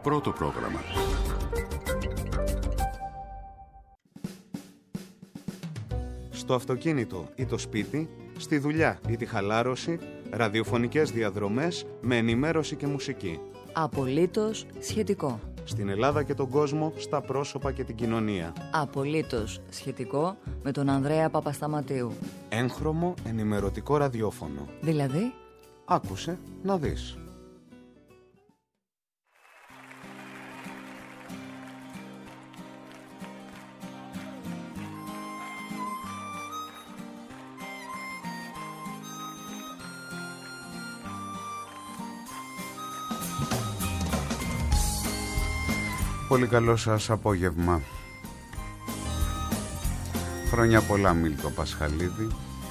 Πρώτο πρόγραμμα. Στο αυτοκίνητο ή το σπίτι, στη δουλειά ή τη χαλάρωση, ραδιοφωνικές διαδρομές με ενημέρωση και μουσική. Απολύτως σχετικό. Στην Ελλάδα και τον κόσμο, στα πρόσωπα και την κοινωνία. Απολύτως σχετικό με τον Ανδρέα Παπασταματίου. Έγχρωμο ενημερωτικό ραδιόφωνο. Δηλαδή, άκουσε να δεις. Πολύ καλό σας απόγευμα. Χρόνια πολλά, Μίλτο Πασχαλίδη.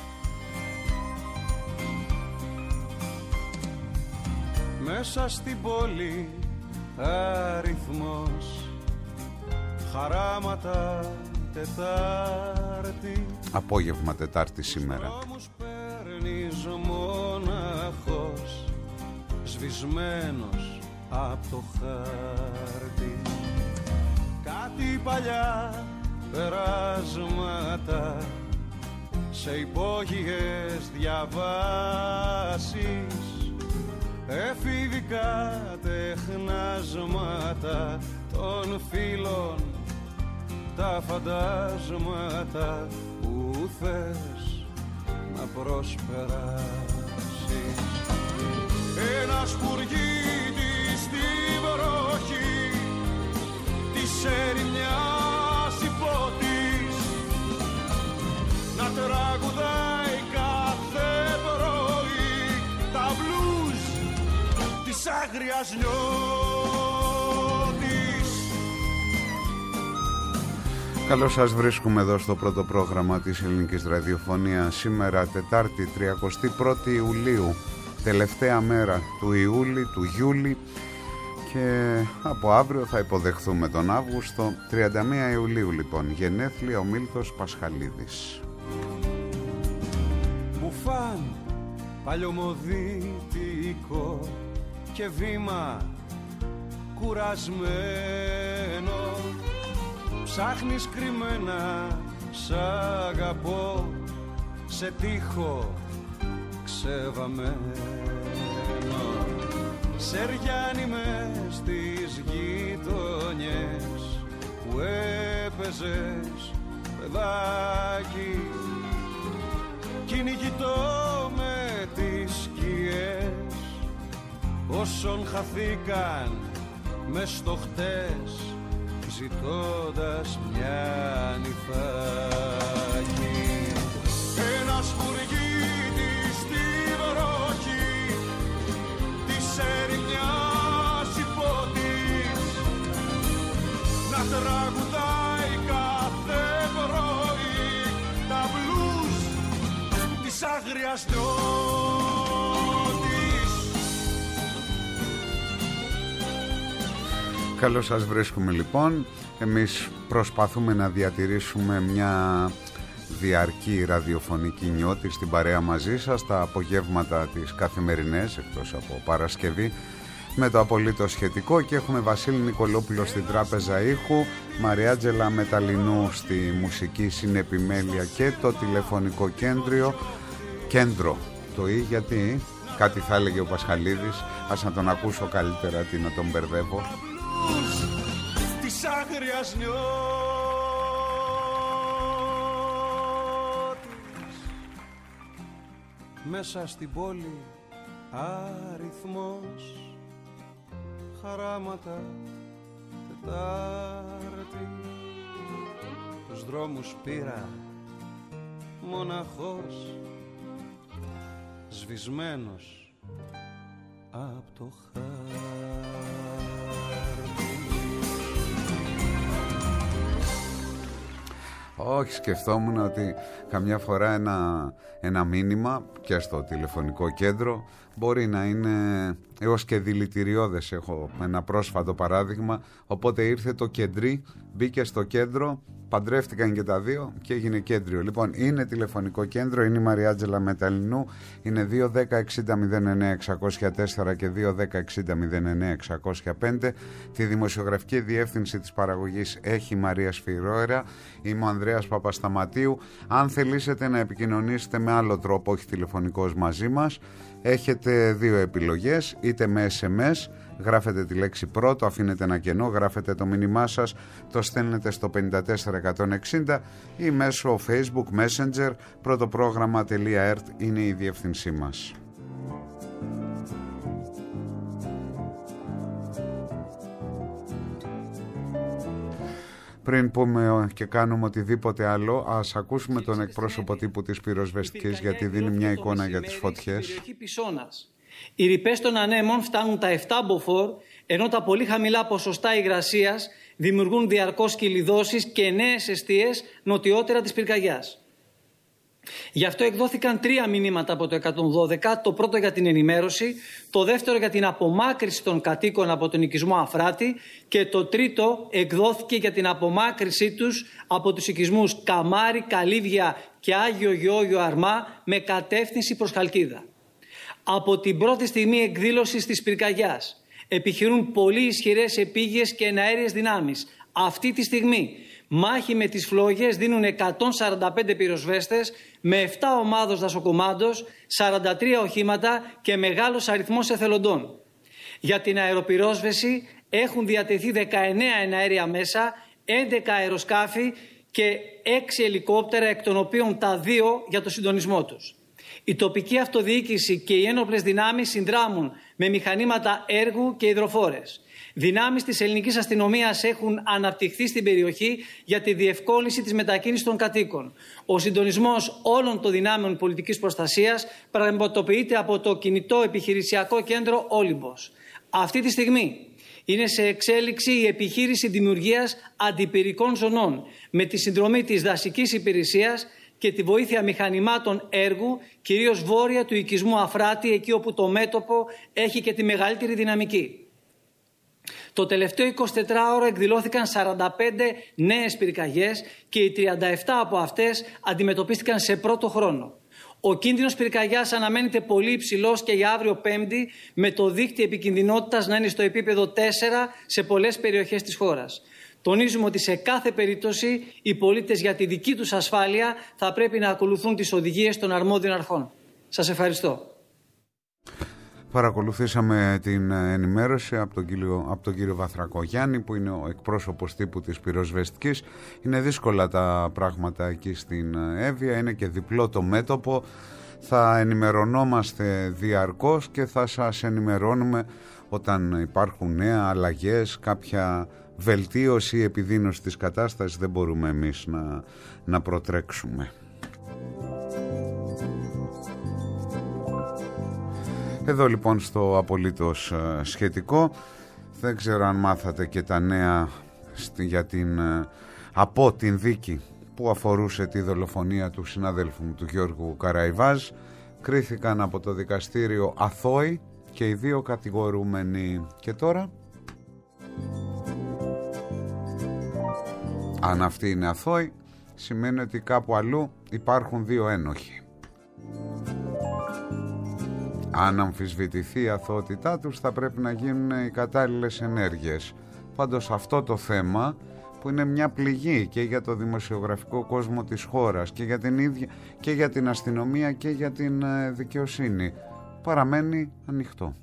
Μέσα στην πόλη αριθμός, χαράματα Τετάρτη. Απόγευμα Τετάρτη σήμερα. Δρόμους παίρνεις μοναχός, σβησμένος απ' το χάρτη. Κάτι παλιά περάσματα σε υπόγειες διαβάσεις, εφηβικά τεχνάσματα των φίλων, τα φαντάσματα που θες να προσπεράσεις. Ένα σπουργίτη στη βροχή της ερημιάς υπότης, να τραγουδάει κάθε πρωί τα μπλουζ της άγριας νιώτης. Καλώς σας βρίσκουμε εδώ στο πρώτο πρόγραμμα της ελληνικής ραδιοφωνίας. Σήμερα Τετάρτη 31η Ιουλίου, τελευταία μέρα του Ιούλη, του Γιούλη, και από αύριο θα υποδεχθούμε τον Αύγουστο. 31 Ιουλίου λοιπόν, γενέθλια ο Μίλτος Πασχαλίδης. Μπουφάν παλιωμοδίτικο και βήμα κουρασμένο, ψάχνεις κρυμμένα σ' αγαπώ σε τοίχο ξεβαμένο. Σεριάνι μες στις γειτονιές που έπαιζες παιδάκι, κυνηγητό με τις σκιές όσων χαθήκαν μες στο χτες, ζητώντας μια νυφάκι. Ένα σπουργίτη στη βροχή της ερημιάς υπότης, να τραγουδάει κάθε πρωί τα μπλουζ της άγριας νιώτης. Καλώς σας βρίσκουμε λοιπόν. Εμείς προσπαθούμε να διατηρήσουμε μια διαρκή ραδιοφωνική νιώτη στην παρέα μαζί σας τα απογεύματα της καθημερινές, εκτός από Παρασκευή, με το απολύτως σχετικό, και έχουμε Βασίλη Νικολόπουλο στην τράπεζα ήχου, Μαριάτζελα Μεταλλινού στη μουσική συνεπιμέλεια και το τηλεφωνικό κέντρο. Το «ή» γιατί κάτι θα έλεγε ο Πασχαλίδης, ας να τον ακούσω καλύτερα, τι να τον μπερδεύω. Της άγριας νιώτης. Μέσα στην πόλη αριθμός, χαράματα Τετάρτη. Τους δρόμους πήρα μοναχός, σβησμένος απ' το χάρτη. Όχι, σκεφτόμουν ότι καμιά φορά ένα μήνυμα και στο τηλεφωνικό κέντρο μπορεί να είναι έως και δηλητηριώδες. Έχω ένα πρόσφατο παράδειγμα. Οπότε ήρθε το κεντρί, μπήκε στο κέντρο, παντρεύτηκαν και τα δύο και έγινε κέντριο. Λοιπόν, είναι τηλεφωνικό κέντρο, είναι η Μαριάτζελα Μεταλλινού, είναι 2-10-60-09-604 και 2-10-60-09-605. Τη δημοσιογραφική διεύθυνση της παραγωγής έχει η Μαρία Σφυρόερα. Είμαι ο Ανδρέας Παπασταματίου. Αν θελήσετε να επικοινωνήσετε με άλλο τρόπο, όχι τηλεφωνικός, μαζί μας, έχετε δύο επιλογές, είτε με SMS, γράφετε τη λέξη πρώτο, αφήνετε ένα κενό, γράφετε το μήνυμά σας, το στέλνετε στο 54160 ή μέσω Facebook Messenger, πρωτοπρόγραμμα.ert είναι η διεύθυνσή μας. Πριν πούμε και κάνουμε οτιδήποτε άλλο, ας ακούσουμε τον εκπρόσωπο τύπου της πυροσβεστικής, γιατί δίνει μια εικόνα για τις φωτιές. Οι ρηπές των ανέμων φτάνουν τα 7 μποφόρ, ενώ τα πολύ χαμηλά ποσοστά υγρασίας δημιουργούν διαρκώς κυλιδώσεις και νέες εστίες νοτιότερα της πυρκαγιάς. Γι' αυτό εκδόθηκαν 3 μηνύματα από το 112, το πρώτο για την ενημέρωση, το δεύτερο για την απομάκρυση των κατοίκων από τον οικισμό Αφράτη και το τρίτο εκδόθηκε για την απομάκρυσή τους από τους οικισμούς Καμάρι, Καλύβια και Άγιο Γεώργιο Αρμά με κατεύθυνση προς Χαλκίδα. Από την πρώτη στιγμή εκδήλωσης της πυρκαγιάς επιχειρούν πολύ ισχυρές επίγειες και εναέριες δυνάμεις. Αυτή τη στιγμή μάχη με τις φλόγες δίνουν 145 πυροσβέστες με 7 ομάδες δασοκομάντος, 43 οχήματα και μεγάλος αριθμός εθελοντών. Για την αεροπυρόσβεση έχουν διατεθεί 19 εναέρια μέσα, 11 αεροσκάφη και 6 ελικόπτερα, εκ των οποίων τα 2 για το συντονισμό τους. Η τοπική αυτοδιοίκηση και οι ένοπλες δυνάμεις συνδράμουν με μηχανήματα έργου και υδροφόρες. Δυνάμεις της ελληνικής αστυνομίας έχουν αναπτυχθεί στην περιοχή για τη διευκόλυνση της μετακίνησης των κατοίκων. Ο συντονισμός όλων των δυνάμεων πολιτικής προστασίας πραγματοποιείται από το κινητό επιχειρησιακό κέντρο Όλυμπος. Αυτή τη στιγμή είναι σε εξέλιξη η επιχείρηση δημιουργίας αντιπυρικών ζωνών με τη συνδρομή της δασικής υπηρεσίας και τη βοήθεια μηχανημάτων έργου, κυρίως βόρεια του οικισμού Αφράτη, εκεί όπου το μέτωπο έχει και τη μεγαλύτερη δυναμική. Το τελευταίο 24ωρο εκδηλώθηκαν 45 νέες πυρκαγιές και οι 37 από αυτές αντιμετωπίστηκαν σε πρώτο χρόνο. Ο κίνδυνος πυρκαγιάς αναμένεται πολύ υψηλός και για αύριο Πέμπτη, με το δείκτη επικινδυνότητας να είναι στο επίπεδο 4 σε πολλές περιοχές της χώρας. Τονίζουμε ότι σε κάθε περίπτωση οι πολίτες για τη δική τους ασφάλεια θα πρέπει να ακολουθούν τις οδηγίες των αρμόδιων αρχών. Σας ευχαριστώ. Παρακολουθήσαμε την ενημέρωση από τον κύριο Βαθρακογιάννη, που είναι ο εκπρόσωπος τύπου της πυροσβεστικής. Είναι δύσκολα τα πράγματα εκεί στην Εύβοια, είναι και διπλό το μέτωπο. Θα ενημερωνόμαστε διαρκώς και θα σας ενημερώνουμε όταν υπάρχουν νέα αλλαγές, κάποια βελτίωση ή επιδείνωση της κατάστασης. Δεν μπορούμε εμείς να προτρέξουμε. Εδώ λοιπόν στο απολύτως σχετικό, δεν ξέρω αν μάθατε και τα νέα για από την δίκη που αφορούσε τη δολοφονία του συναδέλφου μου, του Γιώργου Καραϊβάζ. Κρίθηκαν από το δικαστήριο αθώοι και οι 2 κατηγορούμενοι. Και τώρα, αν αυτοί είναι αθώοι, σημαίνει ότι κάπου αλλού υπάρχουν 2 ένοχοι. Αν αμφισβητηθεί η αθωότητά τους, θα πρέπει να γίνουν οι κατάλληλες ενέργειες. Πάντως αυτό το θέμα, που είναι μια πληγή και για το δημοσιογραφικό κόσμο της χώρας και για την ίδια και για την αστυνομία και για την δικαιοσύνη, παραμένει ανοιχτό.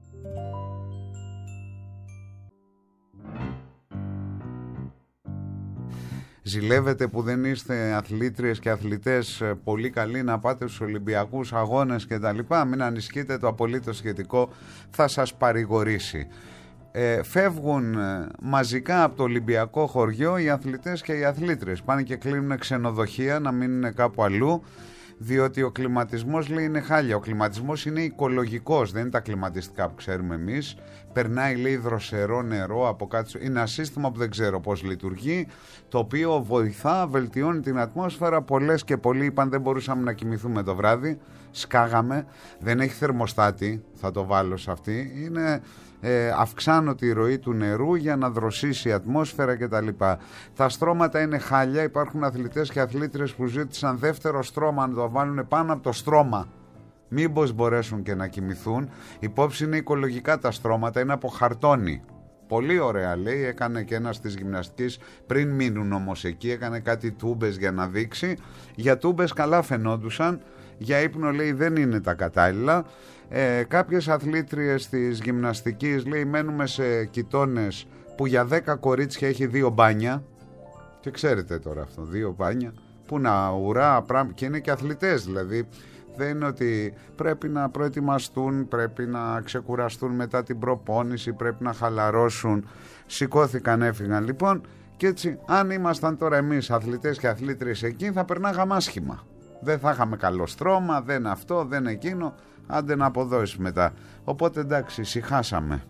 Ζηλεύετε που δεν είστε αθλήτριες και αθλητές πολύ καλοί να πάτε στους Ολυμπιακούς Αγώνες και τα λοιπά? Μην ανησυχείτε, το απολύτως σχετικό θα σας παρηγορήσει. Φεύγουν μαζικά από το Ολυμπιακό χωριό οι αθλητές και οι αθλήτρες. Πάνε και κλείνουν ξενοδοχεία να μείνουν κάπου αλλού. διότι ο κλιματισμός, λέει, είναι χάλια. Ο κλιματισμός είναι οικολογικός, δεν είναι τα κλιματιστικά που ξέρουμε εμείς. Περνάει, λέει, δροσερό νερό από κάτω. Είναι ένα σύστημα που δεν ξέρω πώς λειτουργεί, το οποίο βοηθά, βελτιώνει την ατμόσφαιρα. Πολλές και πολλοί είπαν δεν μπορούσαμε να κοιμηθούμε το βράδυ, σκάγαμε. Δεν έχει θερμοστάτη, θα το βάλω σε αυτή. Είναι... αυξάνω τη ροή του νερού για να δροσίσει η ατμόσφαιρα κτλ. Τα στρώματα είναι χάλια. Υπάρχουν αθλητές και αθλήτριες που ζήτησαν δεύτερο στρώμα να το βάλουν πάνω από το στρώμα, μήπως μπορέσουν και να κοιμηθούν. Υπόψη είναι οικολογικά τα στρώματα, είναι από χαρτόνι. Πολύ ωραία, λέει, έκανε και ένας της γυμναστικής, πριν μείνουν όμως εκεί, έκανε κάτι τούμπες για να δείξει. Για τούμπες καλά φαινόντουσαν, για ύπνο, λέει, δεν είναι τα κατάλληλα. Κάποιες αθλήτριες της γυμναστικής, λέει, μένουμε σε κοιτώνες που για 10 κορίτσια έχει 2 μπάνια. Και ξέρετε τώρα αυτό, 2 μπάνια που να ουρά πράγμα, και είναι και αθλητές, δηλαδή δεν είναι ότι πρέπει να προετοιμαστούν, πρέπει να ξεκουραστούν μετά την προπόνηση, πρέπει να χαλαρώσουν. Σηκώθηκαν, έφυγαν λοιπόν, και έτσι αν ήμασταν τώρα εμείς αθλητές και αθλήτριες εκεί, θα περνάγαμε άσχημα. Δεν θα είχαμε καλό στρώμα, δεν αυτό, δεν εκείνο, άντε να αποδώσεις μετά. Οπότε εντάξει, ησυχάσαμε.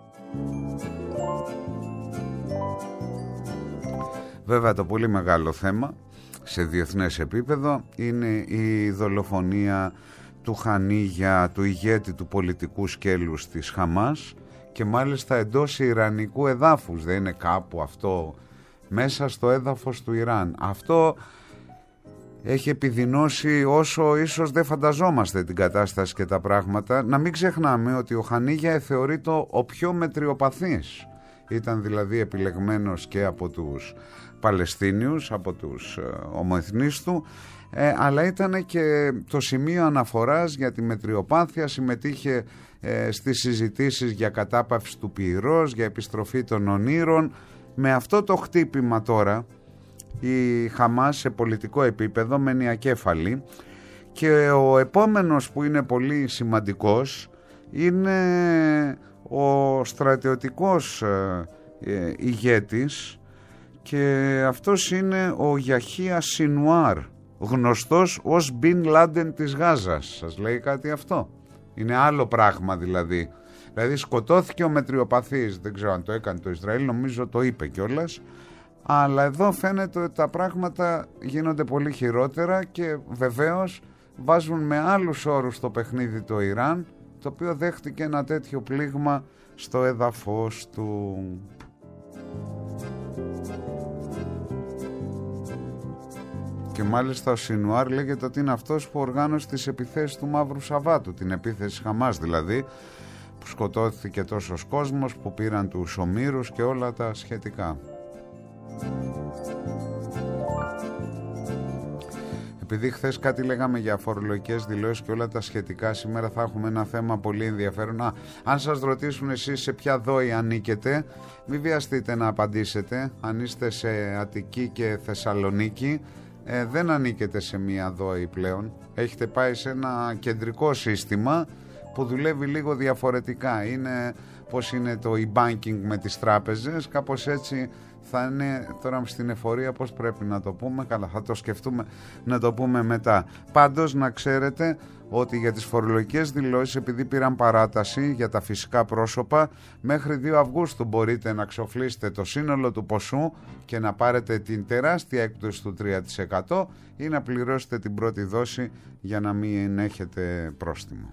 Βέβαια το πολύ μεγάλο θέμα σε διεθνές επίπεδο είναι η δολοφονία του Χανίγια, του ηγέτη του πολιτικού σκέλους της Χαμάς, και μάλιστα εντός ιρανικού εδάφους. Δεν είναι κάπου αυτό μέσα στο έδαφος του Ιράν. Αυτό έχει επιδεινώσει όσο ίσως δεν φανταζόμαστε την κατάσταση και τα πράγματα. Να μην ξεχνάμε ότι ο Χανίγια θεωρείται ο πιο μετριοπαθής. Ήταν δηλαδή επιλεγμένος και από τους Παλαιστίνιους, από τους ομοεθνείς του, αλλά ήταν και το σημείο αναφοράς για τη μετριοπάθεια. Συμμετείχε στις συζητήσεις για κατάπαυση του πυρός, για επιστροφή των ονείρων. Με αυτό το χτύπημα τώρα η Χαμάς σε πολιτικό επίπεδο μένει ακέφαλη, και ο επόμενος που είναι πολύ σημαντικός είναι ο στρατιωτικός ηγέτης, και αυτός είναι ο Γιαχία Σινουάρ, γνωστός ως Μπιν Λάντεν της Γάζας. Σας λέει κάτι αυτό? Είναι άλλο πράγμα δηλαδή. Δηλαδή σκοτώθηκε ο μετριοπαθής, δεν ξέρω αν το έκανε το Ισραήλ, νομίζω το είπε κιόλας. Αλλά εδώ φαίνεται ότι τα πράγματα γίνονται πολύ χειρότερα, και βεβαίως βάζουν με άλλους όρους το παιχνίδι το Ιράν, το οποίο δέχτηκε ένα τέτοιο πλήγμα στο έδαφος του. Και μάλιστα ο Σινουάρ λέγεται ότι είναι αυτός που οργάνωσε τις επιθέσεις του Μαύρου Σαββάτου, την επίθεση Χαμάς δηλαδή, που σκοτώθηκε τόσος κόσμος, που πήραν τους ομήρους και όλα τα σχετικά. Επειδή χθες κάτι λέγαμε για φορολογικές δηλώσεις και όλα τα σχετικά, σήμερα θα έχουμε ένα θέμα πολύ ενδιαφέρον. Αν σας ρωτήσουν εσείς σε ποια δόη ανήκετε, μην βιαστείτε να απαντήσετε. Αν είστε σε Αττική και Θεσσαλονίκη, δεν ανήκετε σε μία δόη πλέον. Έχετε πάει σε ένα κεντρικό σύστημα που δουλεύει λίγο διαφορετικά. Είναι πώς είναι το e-banking με τις τράπεζες, κάπως έτσι θα είναι τώρα στην εφορία. Πώς πρέπει να το πούμε? Καλά, θα το σκεφτούμε να το πούμε μετά. Πάντως να ξέρετε ότι για τις φορολογικές δηλώσεις, επειδή πήραν παράταση για τα φυσικά πρόσωπα, μέχρι 2 Αυγούστου μπορείτε να ξοφλήσετε το σύνολο του ποσού και να πάρετε την τεράστια έκπτωση του 3% ή να πληρώσετε την πρώτη δόση για να μην έχετε πρόστιμο.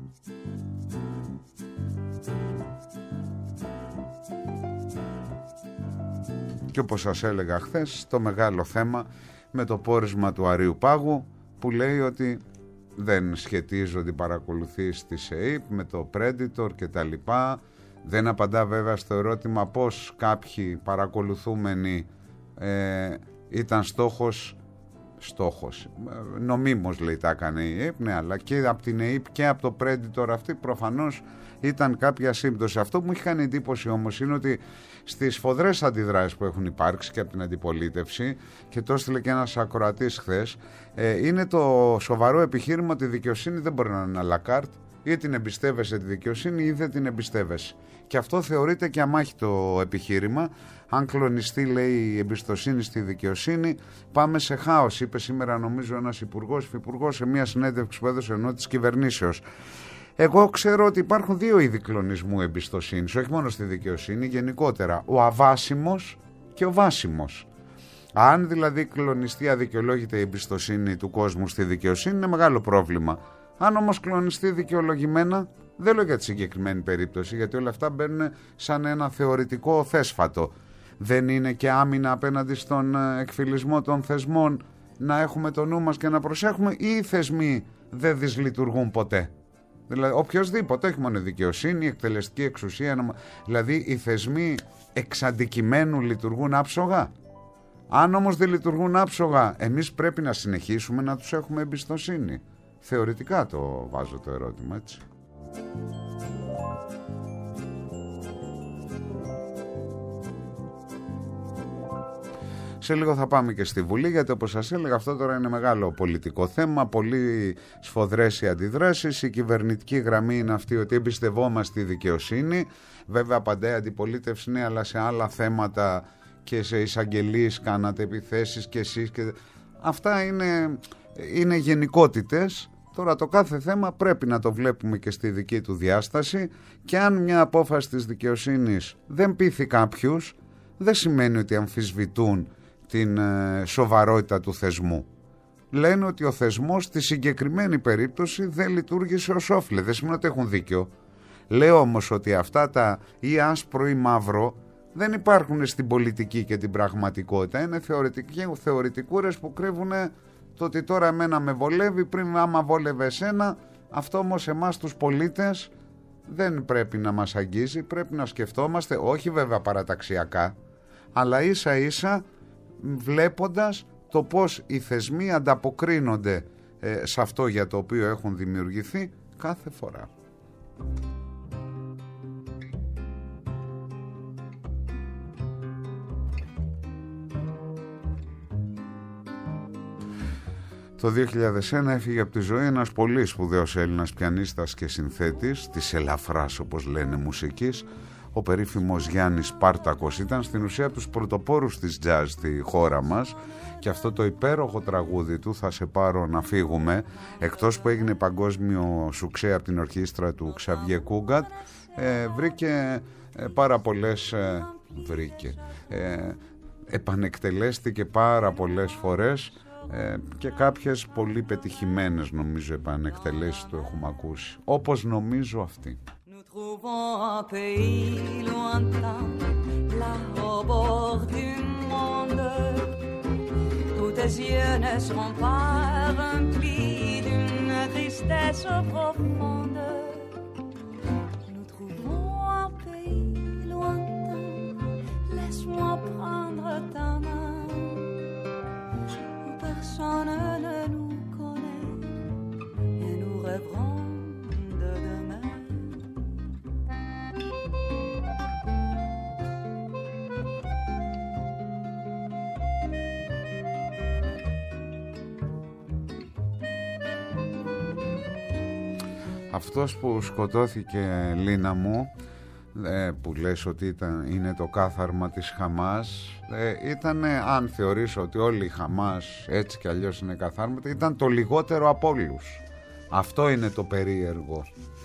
Και όπως σας έλεγα χθες, το μεγάλο θέμα με το πόρισμα του Αρείου Πάγου, που λέει ότι δεν σχετίζονται οι παρακολουθήσεις της ΕΕΠ με το Predator και τα λοιπά. Δεν απαντά βέβαια στο ερώτημα πώς κάποιοι παρακολουθούμενοι ήταν στόχος. Νομίμως λέει τα έκανε η ΕΕΠ, ναι, αλλά και από την ΕΕΠ και από το Predator αυτή προφανώς ήταν κάποια σύμπτωση. Αυτό που μου έχει κάνει εντύπωση όμως είναι ότι στις σφοδρές αντιδράσεις που έχουν υπάρξει και από την αντιπολίτευση, και το έστειλε και ένας ακροατής χθες, είναι το σοβαρό επιχείρημα ότι η δικαιοσύνη δεν μπορεί να είναι αλακάρτ, ή την εμπιστεύεσαι τη δικαιοσύνη ή δεν την εμπιστεύεσαι. Και αυτό θεωρείται και αμάχητο επιχείρημα. Αν κλονιστεί, λέει, η εμπιστοσύνη στη δικαιοσύνη, πάμε σε χάος, είπε σήμερα νομίζω ένας υφυπουργός σε μια συνέντευξη που έδωσε ενώ της κυβερνήσεως. Εγώ ξέρω ότι υπάρχουν δύο είδη κλονισμού εμπιστοσύνης, όχι μόνο στη δικαιοσύνη, γενικότερα. Ο αβάσιμος και ο βάσιμος. Αν δηλαδή κλονιστεί αδικαιολόγητα η εμπιστοσύνη του κόσμου στη δικαιοσύνη, είναι μεγάλο πρόβλημα. Αν όμως κλονιστεί δικαιολογημένα, δεν λέω για τη συγκεκριμένη περίπτωση, γιατί όλα αυτά μπαίνουν σαν ένα θεωρητικό θέσφατο. Δεν είναι και άμυνα απέναντι στον εκφυλισμό των θεσμών να έχουμε το νου μας και να προσέχουμε, ή οι θεσμοί δεν δυσλειτουργούν ποτέ? Δηλαδή οποιοσδήποτε, όχι μόνο η δικαιοσύνη, η εκτελεστική εξουσία, δηλαδή οι θεσμοί εξ αντικειμένου λειτουργούν άψογα. Αν όμως δεν λειτουργούν άψογα, εμείς πρέπει να συνεχίσουμε να τους έχουμε εμπιστοσύνη? Θεωρητικά το βάζω το ερώτημα, έτσι. Σε λίγο θα πάμε και στη Βουλή, γιατί όπως σας έλεγα αυτό τώρα είναι μεγάλο πολιτικό θέμα, πολύ σφοδρές οι αντιδράσεις. Η κυβερνητική γραμμή είναι αυτή ότι εμπιστευόμαστε τη δικαιοσύνη. Βέβαια απαντάει αντιπολίτευση, ναι, αλλά σε άλλα θέματα και σε εισαγγελίες κάνατε επιθέσεις και εσείς και... Αυτά είναι γενικότητες. Τώρα το κάθε θέμα πρέπει να το βλέπουμε και στη δική του διάσταση, και αν μια απόφαση της δικαιοσύνης δεν πείθει κάποιους, δεν σημαίνει ότι αμφισβητούν την σοβαρότητα του θεσμού. Λένε ότι ο θεσμός στη συγκεκριμένη περίπτωση δεν λειτουργήσε ως όφιλε. Δεν σημαίνει ότι έχουν δίκιο. Λέω όμως ότι αυτά τα ή άσπρο ή μαύρο δεν υπάρχουν στην πολιτική και την πραγματικότητα. Είναι θεωρητικούρες που κρύβουν το ότι τώρα εμένα με βολεύει, πριν άμα βόλευε εσένα. Αυτό όμως εμάς τους πολίτες δεν πρέπει να μας αγγίζει. Πρέπει να σκεφτόμαστε, όχι βέβαια παραταξιακά, αλλά ίσα ίσα βλέποντας το πώς οι θεσμοί ανταποκρίνονται σε αυτό για το οποίο έχουν δημιουργηθεί κάθε φορά. Το 2001 έφυγε από τη ζωή ένας πολύ σπουδαίος Έλληνας πιανίστας και συνθέτης της ελαφράς, όπως λένε, μουσικής. Ο περίφημος Γιάννης Σπάρτακος ήταν στην ουσία από τους πρωτοπόρους της jazz στη χώρα μας, και αυτό το υπέροχο τραγούδι του «Θα σε πάρω να φύγουμε», εκτός που έγινε παγκόσμιο σουξέ από την ορχήστρα του Ξαβιέ Κούγκατ, βρήκε πάρα πολλές επανεκτελέστηκε πάρα πολλές φορές, και κάποιες πολύ πετυχημένες νομίζω επανεκτελέσεις του έχουμε ακούσει, όπως νομίζω αυτή. Trouvons un pays lointain, là au bord du monde, où tes yeux ne seront pas remplis d'une tristesse profonde. Nous trouvons un pays lointain, laisse-moi prendre ta main, où personne ne nous connaît, et nous rêverons de demain. Αυτός που σκοτώθηκε, Λίνα μου, που λες ότι είναι το κάθαρμα της Χαμάς, ήταν, αν θεωρήσω ότι όλοι οι Χαμάς έτσι κι αλλιώς είναι καθάρματα, ήταν το λιγότερο από όλους. Αυτό είναι το περίεργο.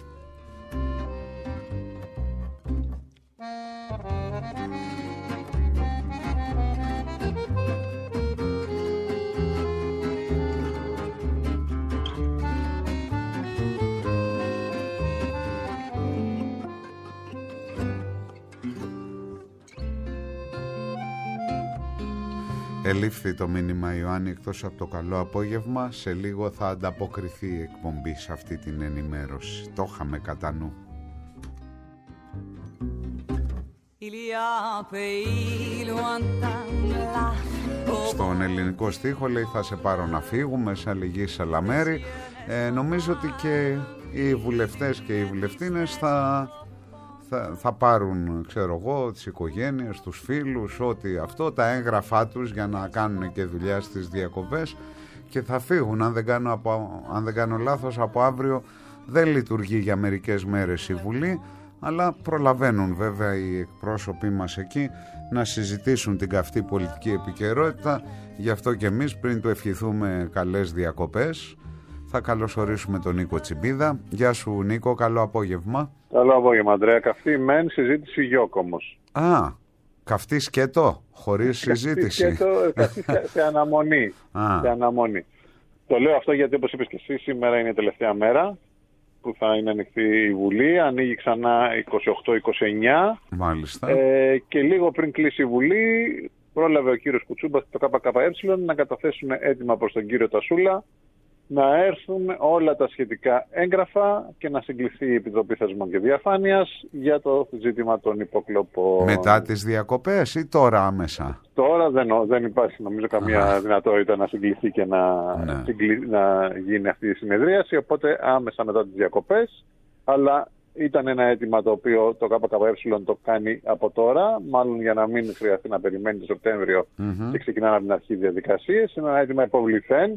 Ελήφθη το μήνυμα, Ιωάννη, εκτός από το καλό απόγευμα. Σε λίγο θα ανταποκριθεί η εκπομπή σε αυτή την ενημέρωση. Το είχαμε κατά νου. Στον ελληνικό στίχο λέει «Θα σε πάρω να φύγουμε, σαν λυγή σαλαμέρι». Νομίζω ότι και οι βουλευτές και οι βουλευτίνες θα πάρουν, ξέρω εγώ, τις οικογένειες, τους φίλους, ό,τι αυτό, τα έγγραφά τους για να κάνουν και δουλειά στις διακοπές, και θα φύγουν. Αν δεν κάνω λάθος, από αύριο δεν λειτουργεί για μερικές μέρες η Βουλή, αλλά προλαβαίνουν βέβαια οι εκπρόσωποι μας εκεί να συζητήσουν την καυτή πολιτική επικαιρότητα. Γι' αυτό και εμείς, πριν του ευχηθούμε καλές διακοπές, θα καλωσορίσουμε τον Νίκο Τσιμπίδα. Γεια σου Νίκο, καλό απόγευμα. Καλό απόγευμα Ανδρέα. Καυτή μεν, συζήτηση γιόκ όμως. Καυτή σκέτο, χωρίς συζήτηση. Καυτή σε αναμονή. Σε αναμονή. Το λέω αυτό γιατί, όπως είπες και εσύ, σήμερα είναι η τελευταία μέρα που θα είναι ανοιχτή η Βουλή. Ανοίγει ξανά 28-29. Μάλιστα. Και λίγο πριν κλείσει η Βουλή, πρόλαβε ο κύριος Κουτσούμπας και το ΚΚΕ να καταθέσουν έτοιμα προς τον κύριο Τασούλα να έρθουν όλα τα σχετικά έγγραφα και να συγκληθεί η Επιτροπή Θεσμών και Διαφάνειας για το ζήτημα των υποκλοπών. Μετά τις διακοπές ή τώρα άμεσα? Τώρα δεν υπάρχει νομίζω καμία δυνατότητα να συγκληθεί και να γίνει αυτή η συνεδρίαση, οπότε άμεσα μετά τις διακοπές. Αλλά ήταν ένα αίτημα το οποίο το ΚΚΕ το κάνει από τώρα, μάλλον για να μην χρειαστεί να περιμένει το Σεπτέμβριο και ξεκινάνε από την αρχή διαδικασίες. Είναι ένα αίτημα υποβληθέν,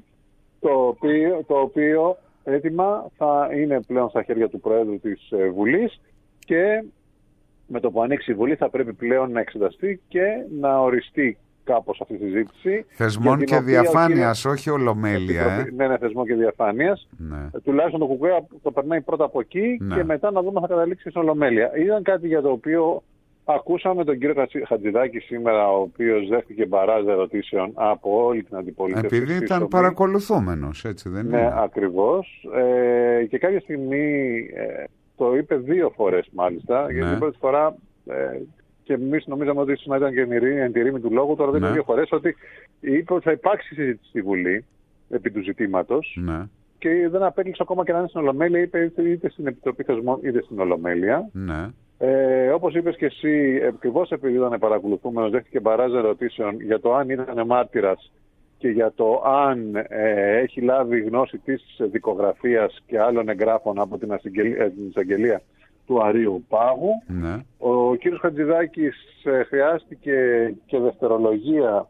το οποίο αίτημα θα είναι πλέον στα χέρια του Προέδρου της Βουλής και με το που ανοίξει η Βουλή θα πρέπει πλέον να εξεταστεί και να οριστεί κάπως αυτή τη συζήτηση. Θεσμών και διαφάνειας, όχι ολομέλεια. Ναι, θεσμών και διαφάνειας. Ναι. Τουλάχιστον το ΚΚΕ το περνάει πρώτα από εκεί και μετά να δούμε αν θα καταλήξει στην ολομέλεια. Ήταν κάτι για το οποίο ακούσαμε τον κύριο Χατζηδάκη σήμερα, ο οποίος δέχτηκε μπαράζ ερωτήσεων από όλη την αντιπολίτευση. Επειδή ήταν παρακολουθούμενος, έτσι δεν είναι? Ναι, ακριβώς. Και κάποια στιγμή το είπε 2 φορές μάλιστα. Γιατί την πρώτη φορά και εμείς νομίζαμε ότι ίσως να ήταν και εν τη ρήμη του λόγου. Τώρα δεν είναι 2 φορές ότι είπε ότι θα υπάρξει συζήτηση στη Βουλή επί του ζητήματος. Ναι. Και δεν απέκλεισε ακόμα και να είναι στην Ολομέλεια, είπε είτε στην Επιτροπή Θεσμών είτε στην Ολομέλεια. Ναι. Όπως είπες και εσύ, ακριβώς επειδή ήταν παρακολουθούμενος, δέχτηκε μπαράζ ερωτήσεων για το αν ήταν μάρτυρας και για το αν έχει λάβει γνώση της δικογραφίας και άλλων εγγράφων από την εισαγγελία του Αρείου Πάγου. Ναι. Ο κύριος Χατζηδάκης χρειάστηκε και δευτερολογία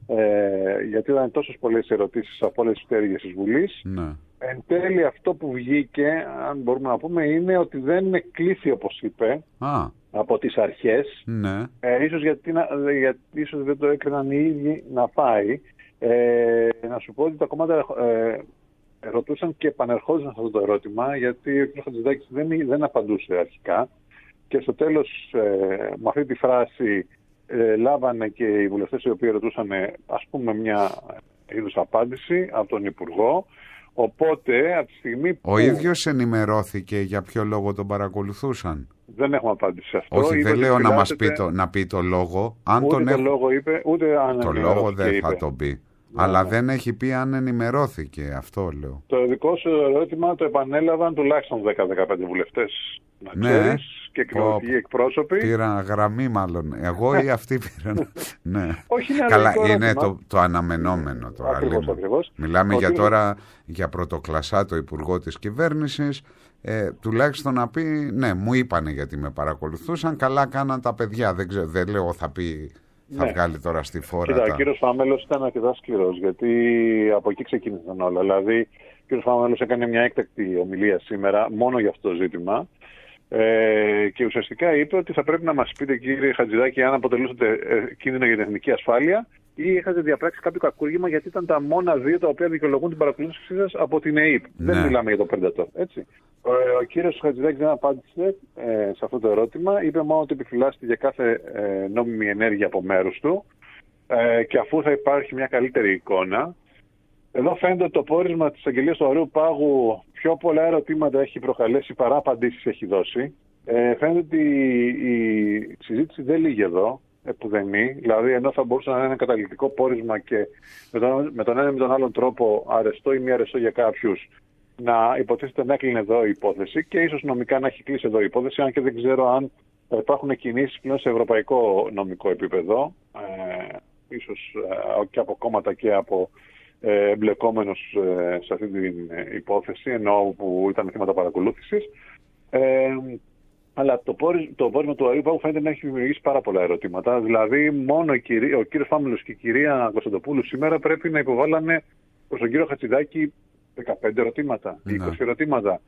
γιατί ήταν τόσες πολλές ερωτήσεις από όλες τις πτέρυγες της Βουλής. Ναι. Εν τέλει αυτό που βγήκε, αν μπορούμε να πούμε, είναι ότι δεν είναι κλήθη, όπως είπε, από τις αρχές. Ναι. Ίσως γιατί ίσως δεν το έκριναν οι ίδιοι να πάει. Να σου πω ότι τα κόμματα ρωτούσαν και επανερχόντουσαν σε αυτό το ερώτημα, γιατί ο κ. Χατζηδάκης δεν απαντούσε αρχικά. Και στο τέλος, με αυτή τη φράση, λάβανε και οι βουλευτές οι οποίοι ρωτούσαν, ας πούμε, μια είδους απάντηση από τον Υπουργό. Οπότε, από τη στιγμή που... Ο ίδιος ενημερώθηκε για ποιο λόγο τον παρακολουθούσαν? Δεν έχουμε απάντηση σε αυτό. Όχι, δεν λέω να πει το λόγο. Αν ούτε το λόγο είπε, ούτε αν το λόγο δεν θα το πει. Αλλά δεν έχει πει αν ενημερώθηκε, αυτό λέω. Το δικό σου ερώτημα το επανέλαβαν τουλάχιστον 10-15 βουλευτές, να ξέρεις, και εκλογικοί εκπρόσωποι. Πήραν γραμμή μάλλον. Εγώ ή αυτοί πήραν. Ναι. Όχι, καλά, είναι το αναμενόμενο τώρα. Ακριβώς. Μιλάμε για τώρα για πρωτοκλασσάτο υπουργό της κυβέρνησης. Τουλάχιστον να πει, ναι, μου είπανε γιατί με παρακολουθούσαν. Καλά κάναν τα παιδιά. Δεν λέω θα πει... Θα βγάλει τώρα στη φόρα. Κοίτα, ο κύριος Φάμελος ήταν αρκετά σκληρός, γιατί από εκεί ξεκίνησαν όλα. Δηλαδή, ο κύριος Φάμελος έκανε μια έκτακτη ομιλία σήμερα μόνο για αυτό το ζήτημα και ουσιαστικά είπε ότι θα πρέπει να μας πείτε, κύριε Χατζηδάκη, αν αποτελούσατε κίνδυνο για την εθνική ασφάλεια ή είχατε διαπράξει κάποιο κακούργημα, γιατί ήταν τα μόνα 2 τα οποία δικαιολογούν την παρακολούθησή σας από την ΕΕΠ. Δεν μιλάμε για το Predator, έτσι. Ο κύριος Χατζηδάκης δεν απάντησε σε αυτό το ερώτημα. Είπε μόνο ότι επιφυλάσσεται για κάθε νόμιμη ενέργεια από μέρους του και αφού θα υπάρχει μια καλύτερη εικόνα. Εδώ φαίνεται ότι το πόρισμα της αγγελίας του Αρείου Πάγου πιο πολλά ερωτήματα έχει προκαλέσει παρά απαντήσεις έχει δώσει. Φαίνεται ότι η συζήτηση δεν λύγει εδώ, επουδενή. Δηλαδή, ενώ θα μπορούσε να είναι ένα καταληκτικό πόρισμα και με τον ένα ή με τον άλλον τρόπο, αρεστό ή μη αρεστό για κάποιους, να υποτίθεται να έκλεινε εδώ η υπόθεση και ίσως νομικά να έχει κλείσει εδώ η υπόθεση, αν και δεν ξέρω αν θα υπάρχουν κινήσεις πλέον σε ευρωπαϊκό νομικό επίπεδο, ίσως και από κόμματα και από εμπλεκόμενους σε αυτή την υπόθεση, ενώ που ήταν θύματα παρακολούθησης. Αλλά το πόρισμα του Αρείου Πάγου φαίνεται να έχει δημιουργήσει πάρα πολλά ερωτήματα. Δηλαδή, μόνο ο κύριος Φάμελος και η κυρία Κωνσταντοπούλου σήμερα πρέπει να υποβάλανε προς τον κύριο Χατζηδάκη 15 ερωτήματα, 20 ερωτήματα.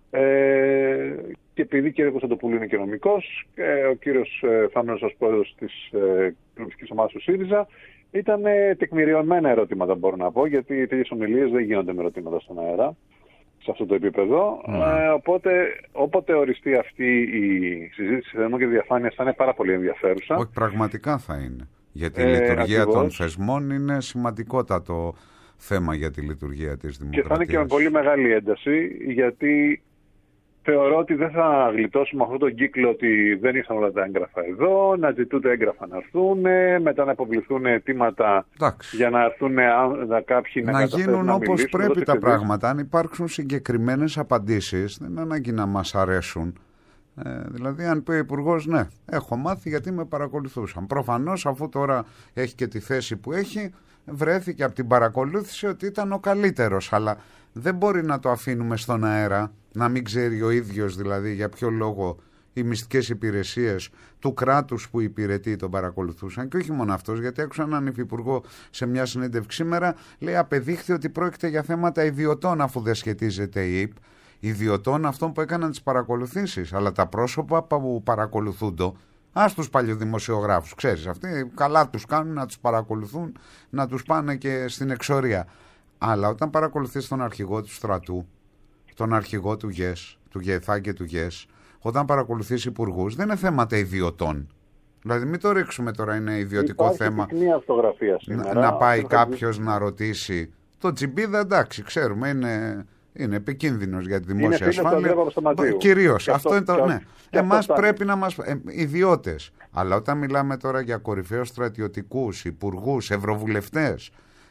Και επειδή κύριε Κωνσταντοπούλου είναι και νομικός, ο κύριος Φάμενος ως πρόεδρος της κοινοβουλευτικής ομάδας του ΣΥΡΙΖΑ, ήταν τεκμηριωμένα ερωτήματα, μπορώ να πω, γιατί οι τέτοιες ομιλίες δεν γίνονται με ερωτήματα στον αέρα, σε αυτό το επίπεδο. Οπότε, όποτε οριστεί αυτή η συζήτηση θεσμών και διαφάνειας, θα είναι πάρα πολύ ενδιαφέρουσα. Όχι, πραγματικά θα είναι. Γιατί η λειτουργία των θεσμών είναι σημαντικότατο θέμα για τη λειτουργία της δημοκρατίας. Και θα είναι και με πολύ μεγάλη ένταση, γιατί θεωρώ ότι δεν θα γλιτώσουμε αυτόν τον κύκλο ότι δεν ήρθαν όλα τα έγγραφα εδώ, να ζητούνται έγγραφα να έρθουν, μετά να υποβληθούν αιτήματα για να έρθουν κάποιοι να γίνουν όπως πρέπει τα πράγματα. Αν υπάρξουν συγκεκριμένες απαντήσεις, δεν είναι ανάγκη να μας αρέσουν. Δηλαδή, αν πει ο Υπουργός, ναι, έχω μάθει γιατί με παρακολουθούσαν. Προφανώς, αφού τώρα έχει και τη θέση που έχει, βρέθηκε από την παρακολούθηση ότι ήταν ο καλύτερος. Αλλά δεν μπορεί να το αφήνουμε στον αέρα, να μην ξέρει ο ίδιος δηλαδή για ποιο λόγο οι μυστικές υπηρεσίες του κράτους που υπηρετεί τον παρακολουθούσαν. Και όχι μόνο αυτός, γιατί άκουσα έναν υφυπουργό σε μια συνέντευξη σήμερα, λέει, απεδείχθη ότι πρόκειται για θέματα ιδιωτών, αφού δεν σχετίζεται η ΕΙΠ. Ιδιωτών αυτών που έκαναν τις παρακολουθήσεις, αλλά τα πρόσωπα που παρακολουθούνται, ας τους παλιοδημοσιογράφους, ξέρεις, αυτοί καλά τους κάνουν να τους παρακολουθούν, να τους πάνε και στην εξορία. Αλλά όταν παρακολουθείς τον αρχηγό του στρατού, τον αρχηγό του ΓΕΣ, του ΓΕΘΑ και του ΓΕΣ, όταν παρακολουθείς υπουργούς, δεν είναι θέματα ιδιωτών. Δηλαδή μην το ρίξουμε τώρα, είναι ιδιωτικό θέμα. Να πάει κάποιος να ρωτήσει. Το Τσιμπίδα, εντάξει, ξέρουμε, είναι επικίνδυνος για τη δημόσια ασφάλεια. Κυρίως. Αυτό είναι το. Ναι. Εμάς πρέπει να μας. Ιδιώτες. Αλλά όταν μιλάμε τώρα για κορυφαίους στρατιωτικούς, υπουργούς, ευρωβουλευτές,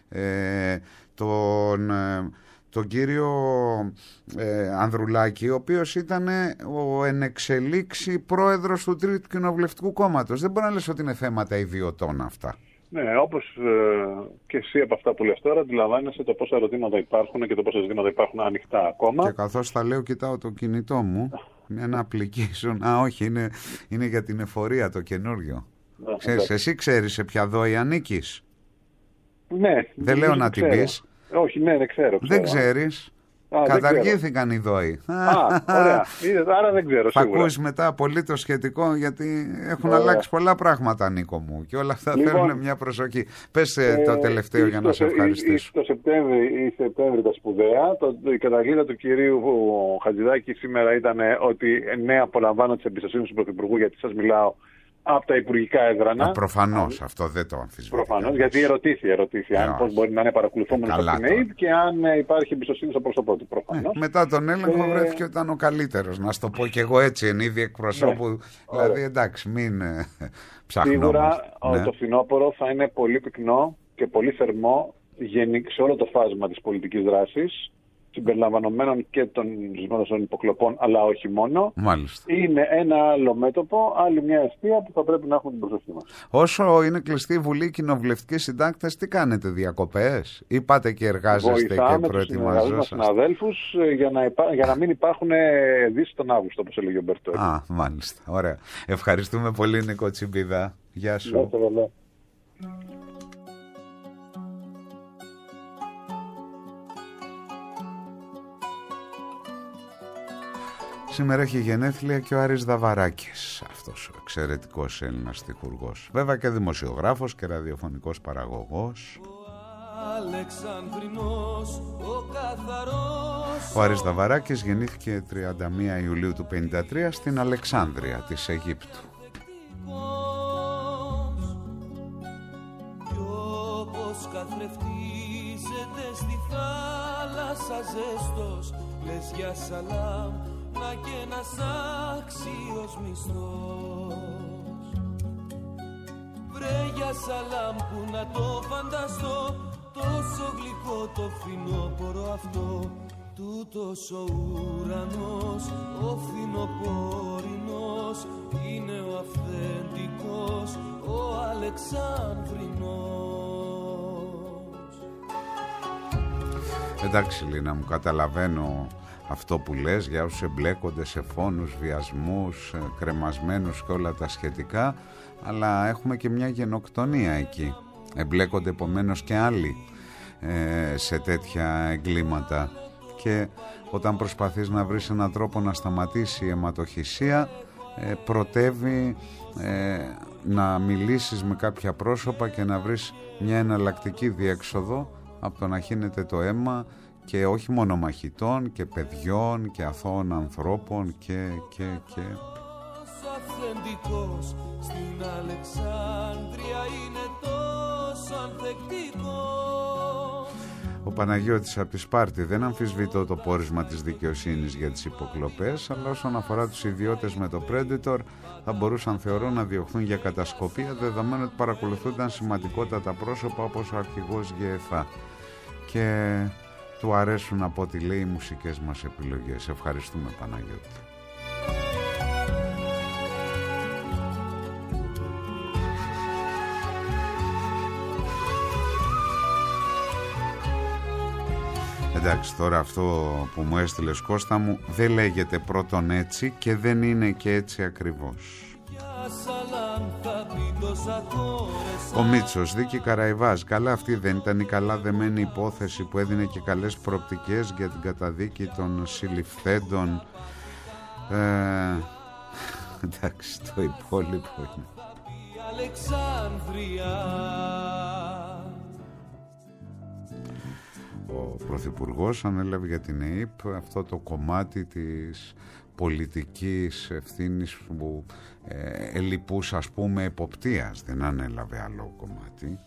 τον κύριο Ανδρουλάκη, ο οποίος ήταν ο ενεξελίξη πρόεδρος του Τρίτου Κοινοβουλευτικού Κόμματος. Δεν μπορεί να λες ότι είναι θέματα ιδιωτών αυτά. Ναι, όπως και εσύ από αυτά που λες τώρα, αντιλαμβάνεσαι το πόσα ερωτήματα υπάρχουν και το πόσα ζητήματα υπάρχουν ανοιχτά ακόμα. Και καθώς τα λέω, κοιτάω το κινητό μου, ένα application. Όχι, είναι για την εφορία το καινούριο. Εσύ ξέρεις σε ποια δόη ανήκεις? Ναι. Δεν λέω να την πεις. Όχι, ναι, δεν ξέρω. Δεν ξέρεις. Καταργήθηκαν οι δόοι. Ωραία. Άρα δεν ξέρω. Θα ακούεις μετά πολύ το σχετικό, γιατί έχουν αλλάξει πολλά πράγματα, Νίκο μου, και όλα αυτά θέλουν μια προσοχή. Πες το τελευταίο για να σε ευχαριστήσω. Το Σεπτέμβρη τα σπουδαία. Η καταγγελία του κυρίου Χατζηδάκη σήμερα ήταν ότι ναι, απολαμβάνω τις εμπιστοσύνης του Πρωθυπουργού, γιατί σας μιλάω από τα υπουργικά έδρανα. Προφανώς, αυτό δεν το αμφισβητώ. Προφανώς, γιατί ερωτήθη αν πώς μπορεί να είναι παρακολουθούμενος από την ΑΕΠ και αν υπάρχει εμπιστοσύνη στο πρόσωπό του. Προφανώς. Μετά τον έλεγχο βρέθηκε ότι ήταν ο καλύτερος. Να σου το πω κι εγώ έτσι, εν είδη εκπροσώπου. Ναι, δηλαδή, εντάξει, μην ψαχνόμαστε. Σίγουρα το φθινόπωρο θα είναι πολύ πυκνό και πολύ θερμό σε όλο το φάσμα της πολιτικής δράσης, συμπεριλαμβανομένων και των ζητημάτων υποκλοπών, αλλά όχι μόνο. Μάλιστα. Είναι ένα άλλο μέτωπο, άλλη μια αιστεία που θα πρέπει να έχουμε την προσοχή μας. Όσο είναι κλειστή η Βουλή, κοινοβουλευτικοί συντάκτες, τι κάνετε, διακοπές ή πάτε και εργάζεστε και προετοιμαζόσαστε? Βοηθάμε τους συναδέλφους για να μην υπάρχουν δύσεις τον Αύγουστο, όπως έλεγε ο Μπερτό. Μάλιστα. Ωραία. Ευχαριστούμε πολύ, Νίκο Τσιμπίδα. Γεια σου. Σήμερα έχει γενέθλια και ο Άρης Δαβαράκης, αυτός ο εξαιρετικός Έλληνας στιχουργός. Βέβαια και δημοσιογράφος και ραδιοφωνικός παραγωγός. Ο Άρης Δαβαράκης γεννήθηκε 31 Ιουλίου του 1953 στην Αλεξάνδρεια της Αιγύπτου. Κι όπως καθρεφτίζεται στη θάλασσα ζεστός, λες για σαλάμ να και ένας άξιος μισθός. Βρε για σαλάμ που να το φανταστώ, τόσο γλυκό το φθινόπωρο αυτό. Τούτος ο ουρανός, ο φθινοπορεινός, είναι ο αυθεντικός, ο Αλεξάνδρινος. Εντάξει, Λίνα μου, καταλαβαίνω αυτό που λες για όσους εμπλέκονται σε φόνους, βιασμούς, κρεμασμένους και όλα τα σχετικά, αλλά έχουμε και μια γενοκτονία εκεί. Εμπλέκονται επομένως και άλλοι σε τέτοια εγκλήματα. και όταν προσπαθείς να βρεις έναν τρόπο να σταματήσει η αιματοχυσία, προτεύει να μιλήσεις με κάποια πρόσωπα και να βρεις μια εναλλακτική διέξοδο από το να χύνεται το αίμα, και όχι μόνο μαχητών και παιδιών και αθώων ανθρώπων και. Αυθεντικός στην Αλεξάνδρεια είναι τόσο ανθεκτικός. Ο Παναγιώτης από τη Σπάρτη: δεν αμφισβητώ το πόρισμα της δικαιοσύνης για τις υποκλοπές, αλλά όσον αφορά τους ιδιώτες με το Predator, θα μπορούσαν, θεωρώ, να διωχθούν για κατασκοπία, δεδομένου ότι παρακολουθούνταν σημαντικότατα πρόσωπα όπως ο αρχηγός ΓΕΘΑ. Και του αρέσουν, από ό,τι λέει, οι μουσικές μας επιλογές. Ευχαριστούμε, Παναγιώτη. Εντάξει, τώρα αυτό που μου έστειλες, Κώστα μου, δεν λέγεται πρώτον έτσι και δεν είναι και έτσι ακριβώς. Ο Μίτσος, Δίκη Καραϊβάς: καλά, αυτή δεν ήταν η καλά δεμένη υπόθεση που έδινε και καλές προοπτικές για την καταδίκη των συλληφθέντων? Εντάξει, το υπόλοιπο είναι. Ο Πρωθυπουργός ανέλαβε για την ΕΥΠ αυτό το κομμάτι της πολιτικής ευθύνης που ελλειπούς, ας πούμε, εποπτείας. Δεν ανέλαβε άλλο κομμάτι.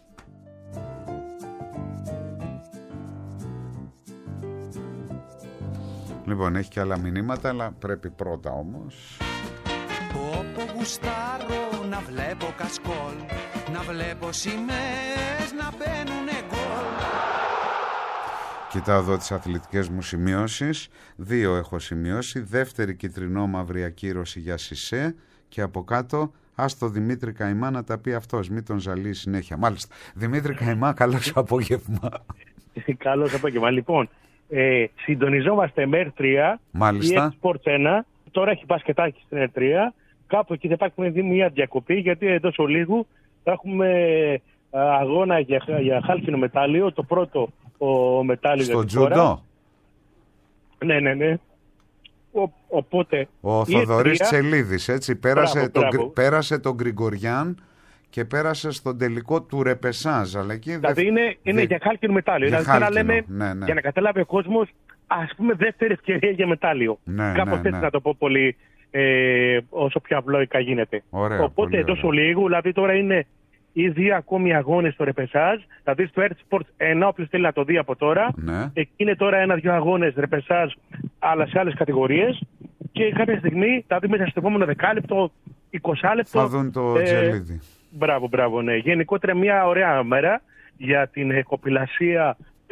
Λοιπόν, έχει και άλλα μηνύματα, αλλά πρέπει πρώτα όμως. Όπου γουστάρω να βλέπω κασκόλ, να βλέπω σημαίες να μπαίνουνε γκολ. Κοιτάω εδώ τις αθλητικές μου σημειώσεις. 2 έχω σημειώσει. Δεύτερη κυτρινό-μαύρη ακύρωση για Σισέ. Και από κάτω, ας το Δημήτρη Καϊμά να τα πει αυτός, μην τον ζαλεί συνέχεια. Μάλιστα. Δημήτρη Καϊμά, καλό απόγευμα. Καλό απόγευμα. Λοιπόν, συντονιζόμαστε με ΕΡΤ3. Μάλιστα. Η Sports 1. Τώρα έχει μπασκετάκι στην ΕΡΤ3. Κάπου εκεί θα υπάρχει μια διακοπή, γιατί εντός ολίγου θα έχουμε αγώνα για χάλκινο μετάλλιο. Το πρώτο μετάλλιο στο τζούντο. Ναι. Οπότε ο Θοδωρής Τσελίδης, έτσι, πέρασε τον Γκριγκοριάν και πέρασε στον τελικό του ρεπεσάζ. Δηλαδή είναι για χάλκινο μετάλλιο. Για δηλαδή χάλκινο, λέμε, ναι. για να καταλάβει ο κόσμος, ας πούμε, δεύτερη ευκαιρία για μετάλλιο. Κάπως έτσι να το πω πολύ, όσο πιο απλοϊκά γίνεται. Ωραία, οπότε εντός ολίγου, δηλαδή τώρα είναι οι 2 ακόμη αγώνες στο ρεπεσάζ, δηλαδή στο Earth Sports 1, όποιος θέλει να το δει από τώρα. Ναι. Εκεί είναι τώρα 1-2 αγώνες ρεπεσάζ, αλλά σε άλλες κατηγορίες. Και κάποια στιγμή, δηλαδή μέσα στο επόμενο 10 λεπτό, 20 λεπτό. Θα δουν το Τζελίδι. Μπράβο, ναι. Γενικότερα μια ωραία μέρα για την κοπηλασία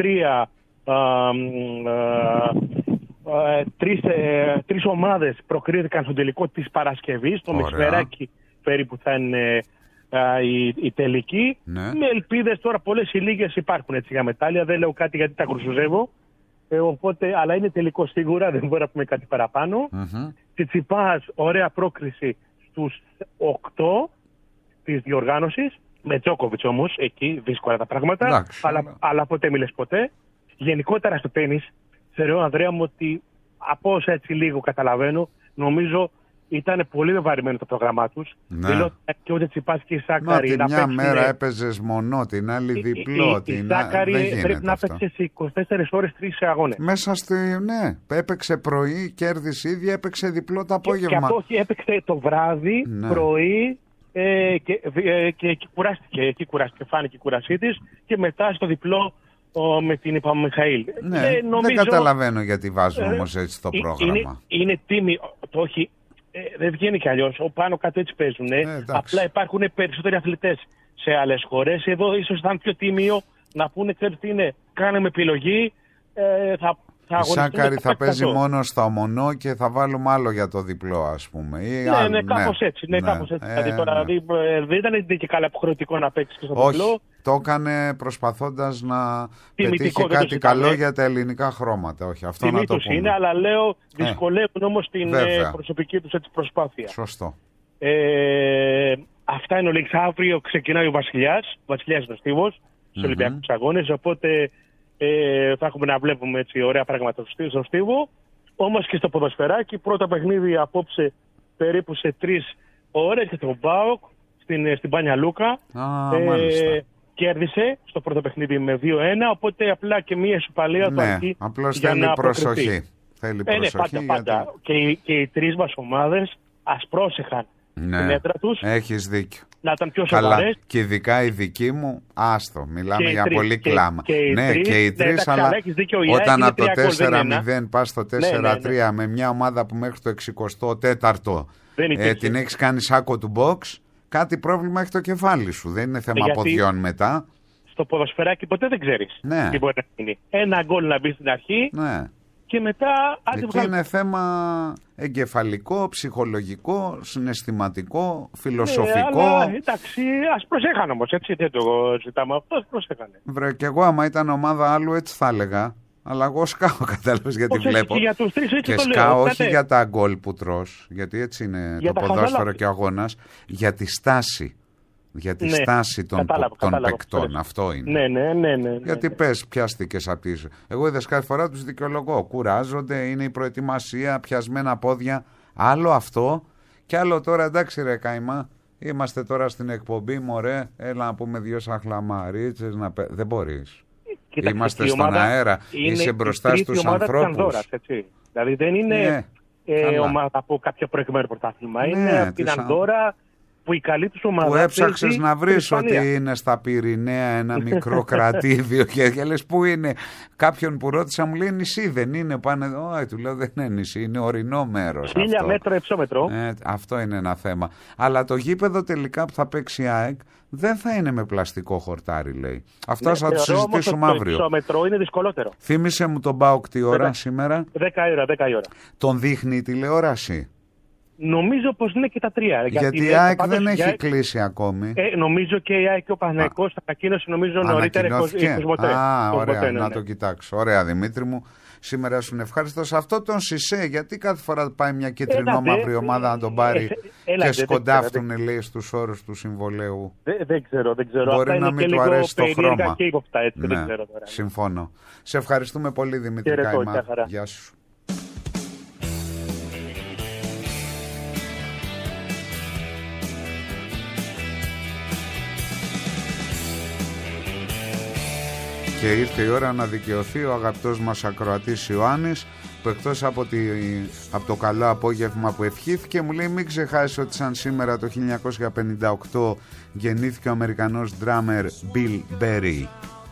3 ομάδες προκρίθηκαν στο τελικό της Παρασκευής, το μεσημεράκι περίπου θα είναι η τελική. Ναι. Με ελπίδες τώρα, πολλές ή λίγες υπάρχουν έτσι για μετάλλια. Δεν λέω κάτι γιατί τα κρουσουζεύω. Οπότε, αλλά είναι τελικό σίγουρα, δεν μπορεί να πούμε κάτι παραπάνω. Τσιτσιπάς, ωραία πρόκριση στους 8 της διοργάνωσης. Με Τζόκοβιτς όμως, εκεί δύσκολα τα πράγματα. Εντάξει, αλλά ποτέ μιλες ποτέ. Γενικότερα στο τένις, θεωρώ, Ανδρέα μου, ότι από όσα έτσι λίγο καταλαβαίνω, νομίζω ήταν πολύ βεβαρημένο το πρόγραμμά τους. Ναι. Θέλω και ο Τσιτσιπάς και η Σάκαρη. Την μια μέρα έπαιζες μονό, την άλλη διπλό. Η Σάκαρη πρέπει να παίξει σε 24 ώρες 3 αγώνες. Μέσα ναι, έπαιξε πρωί, κέρδισε ίδια, έπαιξε διπλό το απόγευμα. Και από όχι, έπαιξε το βράδυ, ναι. Πρωί και εκεί κουράστηκε, φάνηκε η κουρασή της, και μετά στο διπλό με την Παπαμιχαήλ. Ναι, δεν καταλαβαίνω γιατί βάζουν όμως έτσι το πρόγραμμα. Είναι τίμη, το όχι. Δεν βγαίνει κι αλλιώς. Πάνω κάτω έτσι παίζουν. Απλά υπάρχουν περισσότεροι αθλητές σε άλλες χώρες. Εδώ ίσως θα είναι πιο τίμιο να πούνε, ξέρεις τι είναι, κάνουμε επιλογή. Η Σάκαρη θα παίζει μόνο στα ομονό και θα βάλουμε άλλο για το διπλό, ας πούμε. Ναι, κάπως έτσι. Δηλαδή, δεν ήταν και καλά υποχρεωτικό να παίξει και στο διπλό. Το έκανε προσπαθώντας να πετύχει κάτι καλό για τα ελληνικά χρώματα. Όχι, αυτό να το πούμε. Είναι, αλλά λέω δυσκολεύουν όμως την προσωπική τους προσπάθεια. Σωστό. Αυτά είναι ο Λέξ. Αύριο ξεκινάει ο Βασιλιάς. Ο Βασιλιάς είναι ο Στίβος στους Ολυμπιακούς Αγώνες. Οπότε θα έχουμε να βλέπουμε έτσι ωραία πράγματα στο στίβο. Όμως και στο ποδοσφαιράκι, πρώτο παιχνίδι απόψε περίπου σε 3 ώρες και τον ΠΑΟΚ στην Πάνια Λούκα. Κέρδισε στο πρώτο παιχνίδι με 2-1, οπότε απλά και μία ισοπαλία του αρκεί. Απλώς θέλει προσοχή. Θέλει προσοχή. Πάντα. Και οι 3 μας ομάδες ας πρόσεχαν την έδρα τους. Έχεις δίκιο. Να ήταν πιο σοβαρές. Και ειδικά η δική μου, άστο, μιλάμε για πολύ κλάμα. Και οι 3, αλλά όταν από το 4-0 πας στο 4-3 με μια ομάδα που μέχρι το 64ο την έχεις κάνει σάκο του box, κάτι πρόβλημα έχει το κεφάλι σου. Δεν είναι θέμα ποδιών μετά. Στο ποδοσφαιράκι ποτέ δεν ξέρεις τι μπορεί να γίνει. Ένα γκολ να μπει στην αρχή. Και μετά εκεί είναι θέμα εγκεφαλικό, ψυχολογικό, συναισθηματικό, φιλοσοφικό. Αλλά εντάξει, ας προσέχανε όμως, έτσι δεν το ζητάμε αυτό, ας προσέχανε. Βρε, κι εγώ άμα ήταν ομάδα άλλου έτσι θα έλεγα. Αλλά εγώ σκάω, κατάλαβες, γιατί βλέπω. Και για τους 3 έτσι και το σκάω λέω, όχι για τα γκολ που τρως, γιατί έτσι είναι το ποδόσφαιρο και ο αγώνας, για τη στάση. Για τη στάση των παικτών. Αυτό είναι. Ναι. Γιατί πες, πιάστηκες από τις. Εγώ είδες κάθε φορά τους δικαιολογώ. Κουράζονται, είναι η προετοιμασία, πιασμένα πόδια. Άλλο αυτό και άλλο τώρα, εντάξει ρε καημά. Είμαστε τώρα στην εκπομπή, μωρέ. Έλα να πούμε 2 σαχλαμαρίτσες. Δεν μπορείς. Κοίταξε, είμαστε στον αέρα. Είσαι μπροστά στους ανθρώπους. Δηλαδή δεν είναι ομάδα από κάποιο προηγούμενο πρωτάθλημα. Είναι από την Ανδώρα. Που η καλή τους ομάδα. Που έψαξες να βρεις ότι είναι στα Πυρηναία ένα μικρό κρατήδιο και λες πού είναι. Κάποιον που ρώτησα μου λέει νησί δεν είναι. Πάνε εδώ. Του λέω δεν είναι νησί, είναι ορεινό μέρος. 1000 μέτρα υψόμετρο. Αυτό είναι ένα θέμα. Αλλά το γήπεδο τελικά που θα παίξει η ΑΕΚ δεν θα είναι με πλαστικό χορτάρι, λέει. Αυτό θα το συζητήσουμε αύριο. Το υψόμετρο είναι δυσκολότερο. Θύμισε μου τον ΠΑΟΚ τι ώρα σήμερα. 10 η ώρα. Τον δείχνει η τηλεόραση. Νομίζω πως είναι και τα 3. Γιατί η ΑΕΚ δεν έχει κλείσει ακόμη. Νομίζω και η ΑΕΚ και ο Παναθηναϊκός θα ανακοίνωσε νομίζω νωρίτερα. Ωραία, να το κοιτάξω. Ωραία, Δημήτρη μου. Σήμερα σου είναι ευχάριστος. Αυτό τον Σισέ, γιατί κάθε φορά πάει μια κίτρινο-μαύρη ομάδα να τον πάρει και σκοντάφτουν, λέει, στους όρους του συμβολέου. Δεν ξέρω. Μπορεί να μην του αρέσει το χρώμα. Και ύποπτα, έτσι, δεν ξέρω τώρα. Συμφωνώ. Σε ευχαριστούμε πολύ, Δημήτρη Καϊμά. Γεια σου. Και ήρθε η ώρα να δικαιωθεί ο αγαπητός μας ακροατής Ιωάννης, που εκτός από το καλό απόγευμα που ευχήθηκε μου λέει μην ξεχάσεις ότι σαν σήμερα το 1958 γεννήθηκε ο Αμερικανός drummer Bill Berry,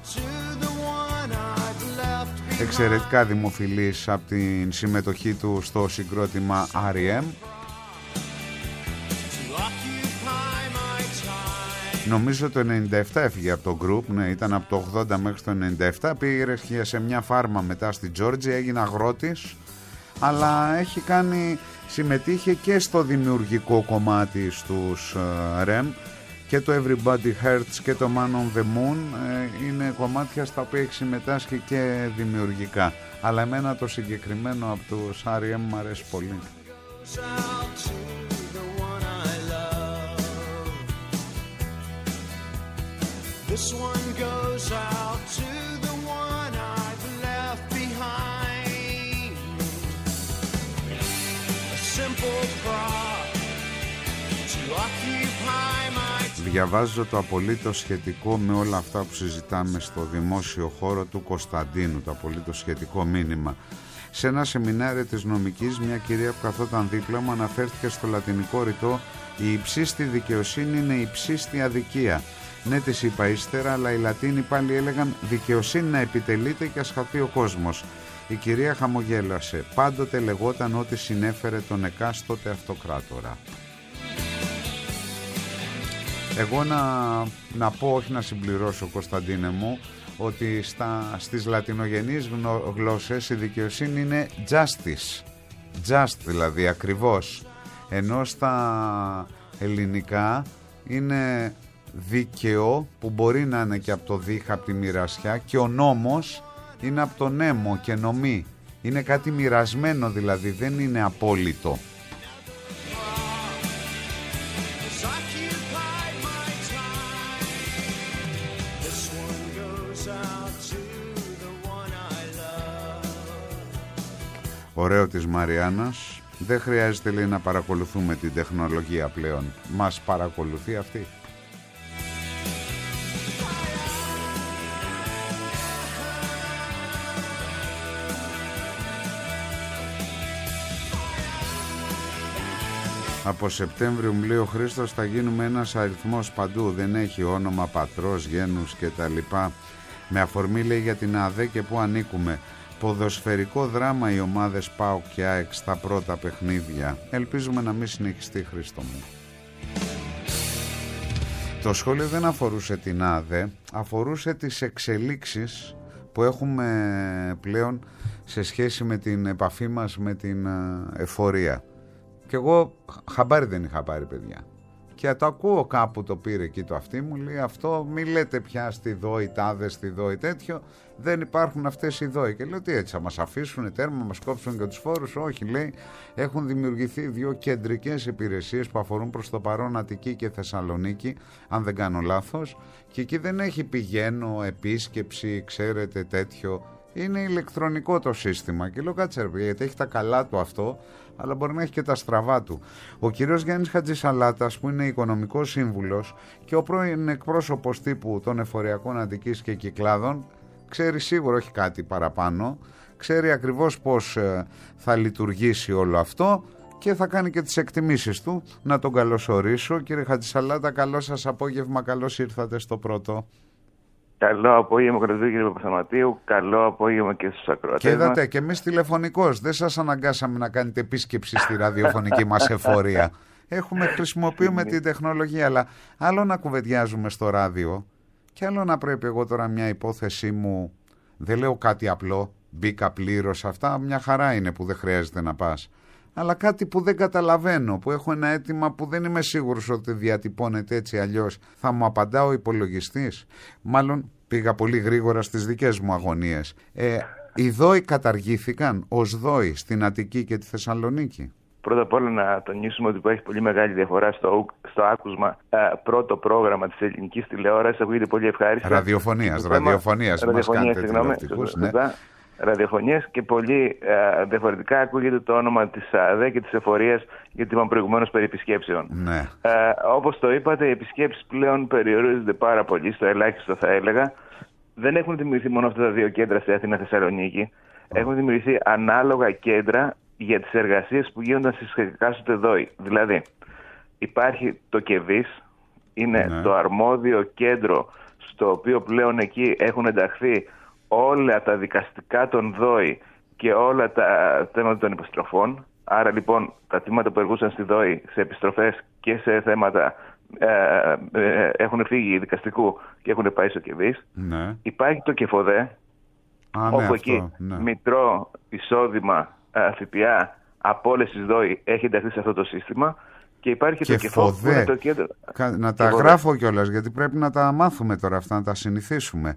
εξαιρετικά δημοφιλής από την συμμετοχή του στο συγκρότημα R.E.M. Νομίζω το 97 έφυγε από το group, ναι, ήταν από το 80 μέχρι το 97, πήγε σε μια φάρμα μετά στη Τζόρτζια, έγινε αγρότης, αλλά συμμετείχε και στο δημιουργικό κομμάτι στους REM, και το Everybody Hurts και το Man on the Moon είναι κομμάτια στα οποία έχει συμμετάσχει και δημιουργικά, αλλά εμένα το συγκεκριμένο από τους R.E.M. μου αρέσει πολύ. This one goes out to the one I've left behind. A simple prop to occupy my... Διαβάζω το απολύτως σχετικό με όλα αυτά που συζητάμε στο δημόσιο χώρο του Κωνσταντίνου, το απολύτως σχετικό μήνυμα. Σε ένα σεμινάριο της νομικής, μια κυρία που καθόταν δίπλα μου αναφέρθηκε στο λατινικό ρητό «Η υψίστη δικαιοσύνη είναι η υψίστη αδικία». Ναι, της είπα ύστερα, αλλά οι Λατίνοι πάλι έλεγαν δικαιοσύνη να επιτελείται και ας χαθεί ο κόσμος. Η κυρία χαμογέλασε. Πάντοτε λεγόταν ότι συνέφερε τον εκάστοτε αυτοκράτορα. Εγώ να πω, όχι να συμπληρώσω, Κωνσταντίνε μου, ότι στις λατινογενείς γλώσσες η δικαιοσύνη είναι justice. Just δηλαδή, ακριβώς. Ενώ στα ελληνικά είναι δίκαιο, που μπορεί να είναι και από το δίχα, από τη μοιρασιά, και ο νόμος είναι από το νέμο και νομή. Είναι κάτι μοιρασμένο δηλαδή, δεν είναι απόλυτο. ωραίο της Μαριάννας. Δεν χρειάζεται, λέει, να παρακολουθούμε την τεχνολογία πλέον. Μας παρακολουθεί αυτή. Από Σεπτέμβριο, μου λέει ο Χρήστος, θα γίνουμε ένας αριθμός παντού. Δεν έχει όνομα, πατρός, γένους κτλ. Με αφορμή, λέει, για την ΑΔΕ και που ανήκουμε. Ποδοσφαιρικό δράμα οι ομάδες ΠΑΟΚ και ΑΕΚ στα πρώτα παιχνίδια. Ελπίζουμε να μην συνεχιστεί, Χρήστο μου. Το σχόλιο δεν αφορούσε την ΑΔΕ, αφορούσε τις εξελίξεις που έχουμε πλέον σε σχέση με την επαφή μας με την εφορία. Και εγώ χαμπάρι δεν είχα πάρει, παιδιά. Και το ακούω κάπου, το πήρε εκεί το αυτί μου, λέει αυτό, μη λέτε πια στη ΔΟΗ τάδε, στη ΔΟΗ τέτοιο, δεν υπάρχουν αυτές οι ΔΟΗ. Και λέω, τι έτσι, θα μας αφήσουν τέρμα, μας κόψουν και τους φόρους? Όχι, λέει, έχουν δημιουργηθεί 2 κεντρικές υπηρεσίες που αφορούν προς το παρόν Αττική και Θεσσαλονίκη, αν δεν κάνω λάθος, και εκεί δεν έχει πηγαίνω, επίσκεψη, ξέρετε τέτοιο. Είναι ηλεκτρονικό το σύστημα. Και λέω, κάτσε, γιατί έχει τα καλά του αυτό, αλλά μπορεί να έχει και τα στραβά του. Ο κύριος Γιάννης Χατζησαλάτας, που είναι οικονομικός σύμβουλος και ο πρώην εκπρόσωπος τύπου των εφοριακών Αττικής και Κυκλάδων, ξέρει σίγουρα, όχι κάτι παραπάνω, ξέρει ακριβώς πώς θα λειτουργήσει όλο αυτό και θα κάνει και τις εκτιμήσεις του. Να τον καλωσορίσω. Κύριε Χατζησαλάτα, καλό σας απόγευμα, καλώς ήρθατε στο πρώτο. Καλό απόγευμα, κύριε Παπασταματίου. Καλό απόγευμα και στους ακροατές. Και είδατε, και εμείς τηλεφωνικώς δεν σας αναγκάσαμε να κάνετε επίσκεψη στη ραδιοφωνική μας εφορία. Χρησιμοποιούμε την τεχνολογία, αλλά άλλο να κουβεντιάζουμε στο ράδιο και άλλο να πρέπει εγώ τώρα μια υπόθεσή μου, δεν λέω κάτι απλό, μπήκα πλήρως, αυτά μια χαρά είναι που δεν χρειάζεται να πας. Αλλά κάτι που δεν καταλαβαίνω, που έχω ένα αίτημα που δεν είμαι σίγουρος ότι διατυπώνεται έτσι, αλλιώς θα μου απαντά ο υπολογιστής. Μάλλον πήγα πολύ γρήγορα στις δικές μου αγωνίες. Οι ΔΟΗ καταργήθηκαν ως ΔΟΗ στην Αττική και τη Θεσσαλονίκη? Πρώτα απ' όλα να τονίσουμε ότι υπάρχει πολύ μεγάλη διαφορά στο άκουσμα. Πρώτο πρόγραμμα της ελληνικής τηλεόρασης ακούγεται πολύ ευχάριστα. Ραδιοφωνίας, μας κάνετε τηλεοπτικούς, ναι. Ραδιοφωνίες, και πολύ διαφορετικά ακούγεται το όνομα της ΑΔΕ και της εφορίας, γιατί είπαμε προηγουμένως περί επισκέψεων. Ναι. Όπως το είπατε, οι επισκέψεις πλέον περιορίζονται πάρα πολύ, στο ελάχιστο θα έλεγα. Δεν έχουν δημιουργηθεί μόνο αυτά τα 2 κέντρα στη Αθήνα Θεσσαλονίκη. Έχουν δημιουργηθεί ανάλογα κέντρα για τις εργασίες που γίνονταν στις εκάστοτε ΔΟΗ. Δηλαδή, υπάρχει το ΚΕΒΙΣ, είναι το αρμόδιο κέντρο, στο οποίο πλέον εκεί έχουν ενταχθεί όλα τα δικαστικά των ΔΟΗ και όλα τα θέματα των επιστροφών. Άρα λοιπόν τα τμήματα που εργούσαν στη ΔΟΗ σε επιστροφές και σε θέματα έχουν φύγει δικαστικού και έχουν πάει στο ΚΕΒΙΣ. Ναι. Υπάρχει το ΚΕΦΟΔΕ, όπου εκεί μητρό, εισόδημα, ΦΠΑ από όλες τις ΔΟΗ έχει ενταχθεί σε αυτό το σύστημα. Και υπάρχει και το ΚΕΦΟΔΕ. Να τα γράφω κιόλας, γιατί πρέπει να τα μάθουμε τώρα αυτά, να τα συνηθίσουμε.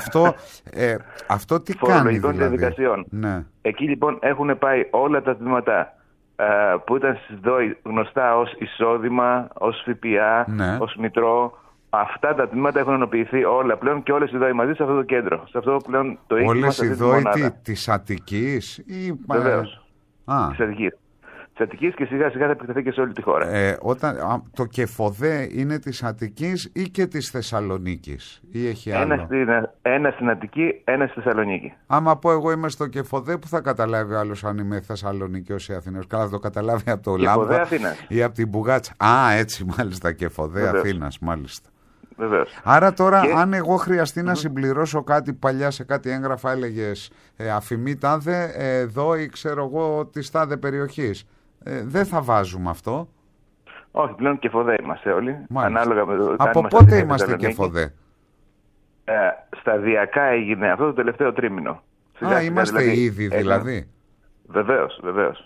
Αυτό τι κάνει δηλαδή? Διαδικασιών. Ναι. Εκεί λοιπόν έχουν πάει όλα τα τμήματα που ήταν στις ΔΟΗ γνωστά ως εισόδημα, ως ΦΠΑ, ως μητρό. Αυτά τα τμήματα έχουν ενοποιηθεί όλα πλέον και όλες οι ΔΟΗ μαζί σε αυτό το κέντρο. Σε αυτό πλέον το όλες οι ΔΟΗ της Αττικής ή... Βεβαίως. Της Αττικής. Της Αττικής, και σιγά σιγά θα επεκταθεί και σε όλη τη χώρα. Το ΚΕΦΟΔΕ είναι της Αττικής ή και της Θεσσαλονίκης, ή έχει άλλο? Ένα στην Αττική, ένα στη Θεσσαλονίκη. Άμα πω εγώ είμαι στο ΚΕΦΟΔΕ, που θα καταλάβει άλλος αν είμαι Θεσσαλονίκης ή Αθήνας? Καλά, θα το καταλάβει από το Λάμπα ή από την Μπουγάτσα. Έτσι μάλιστα, ΚΕΦΟΔΕ Αθήνας, μάλιστα. Βεβαίως. Άρα τώρα αν εγώ χρειαστεί να συμπληρώσω κάτι παλιά σε κάτι έγγραφα, έλεγες αφημί τάδε εδώ ή ξέρω εγώ της τάδε περιοχής, δεν θα βάζουμε αυτό? Όχι, πλέον ΚΕΦΟΔΕ είμαστε όλοι. Ανάλογα με το από πότε είμαστε ΚΕΦΟΔΕ? Σταδιακά έγινε αυτό το τελευταίο τρίμηνο. Είμαστε ήδη δηλαδή? Βεβαίως.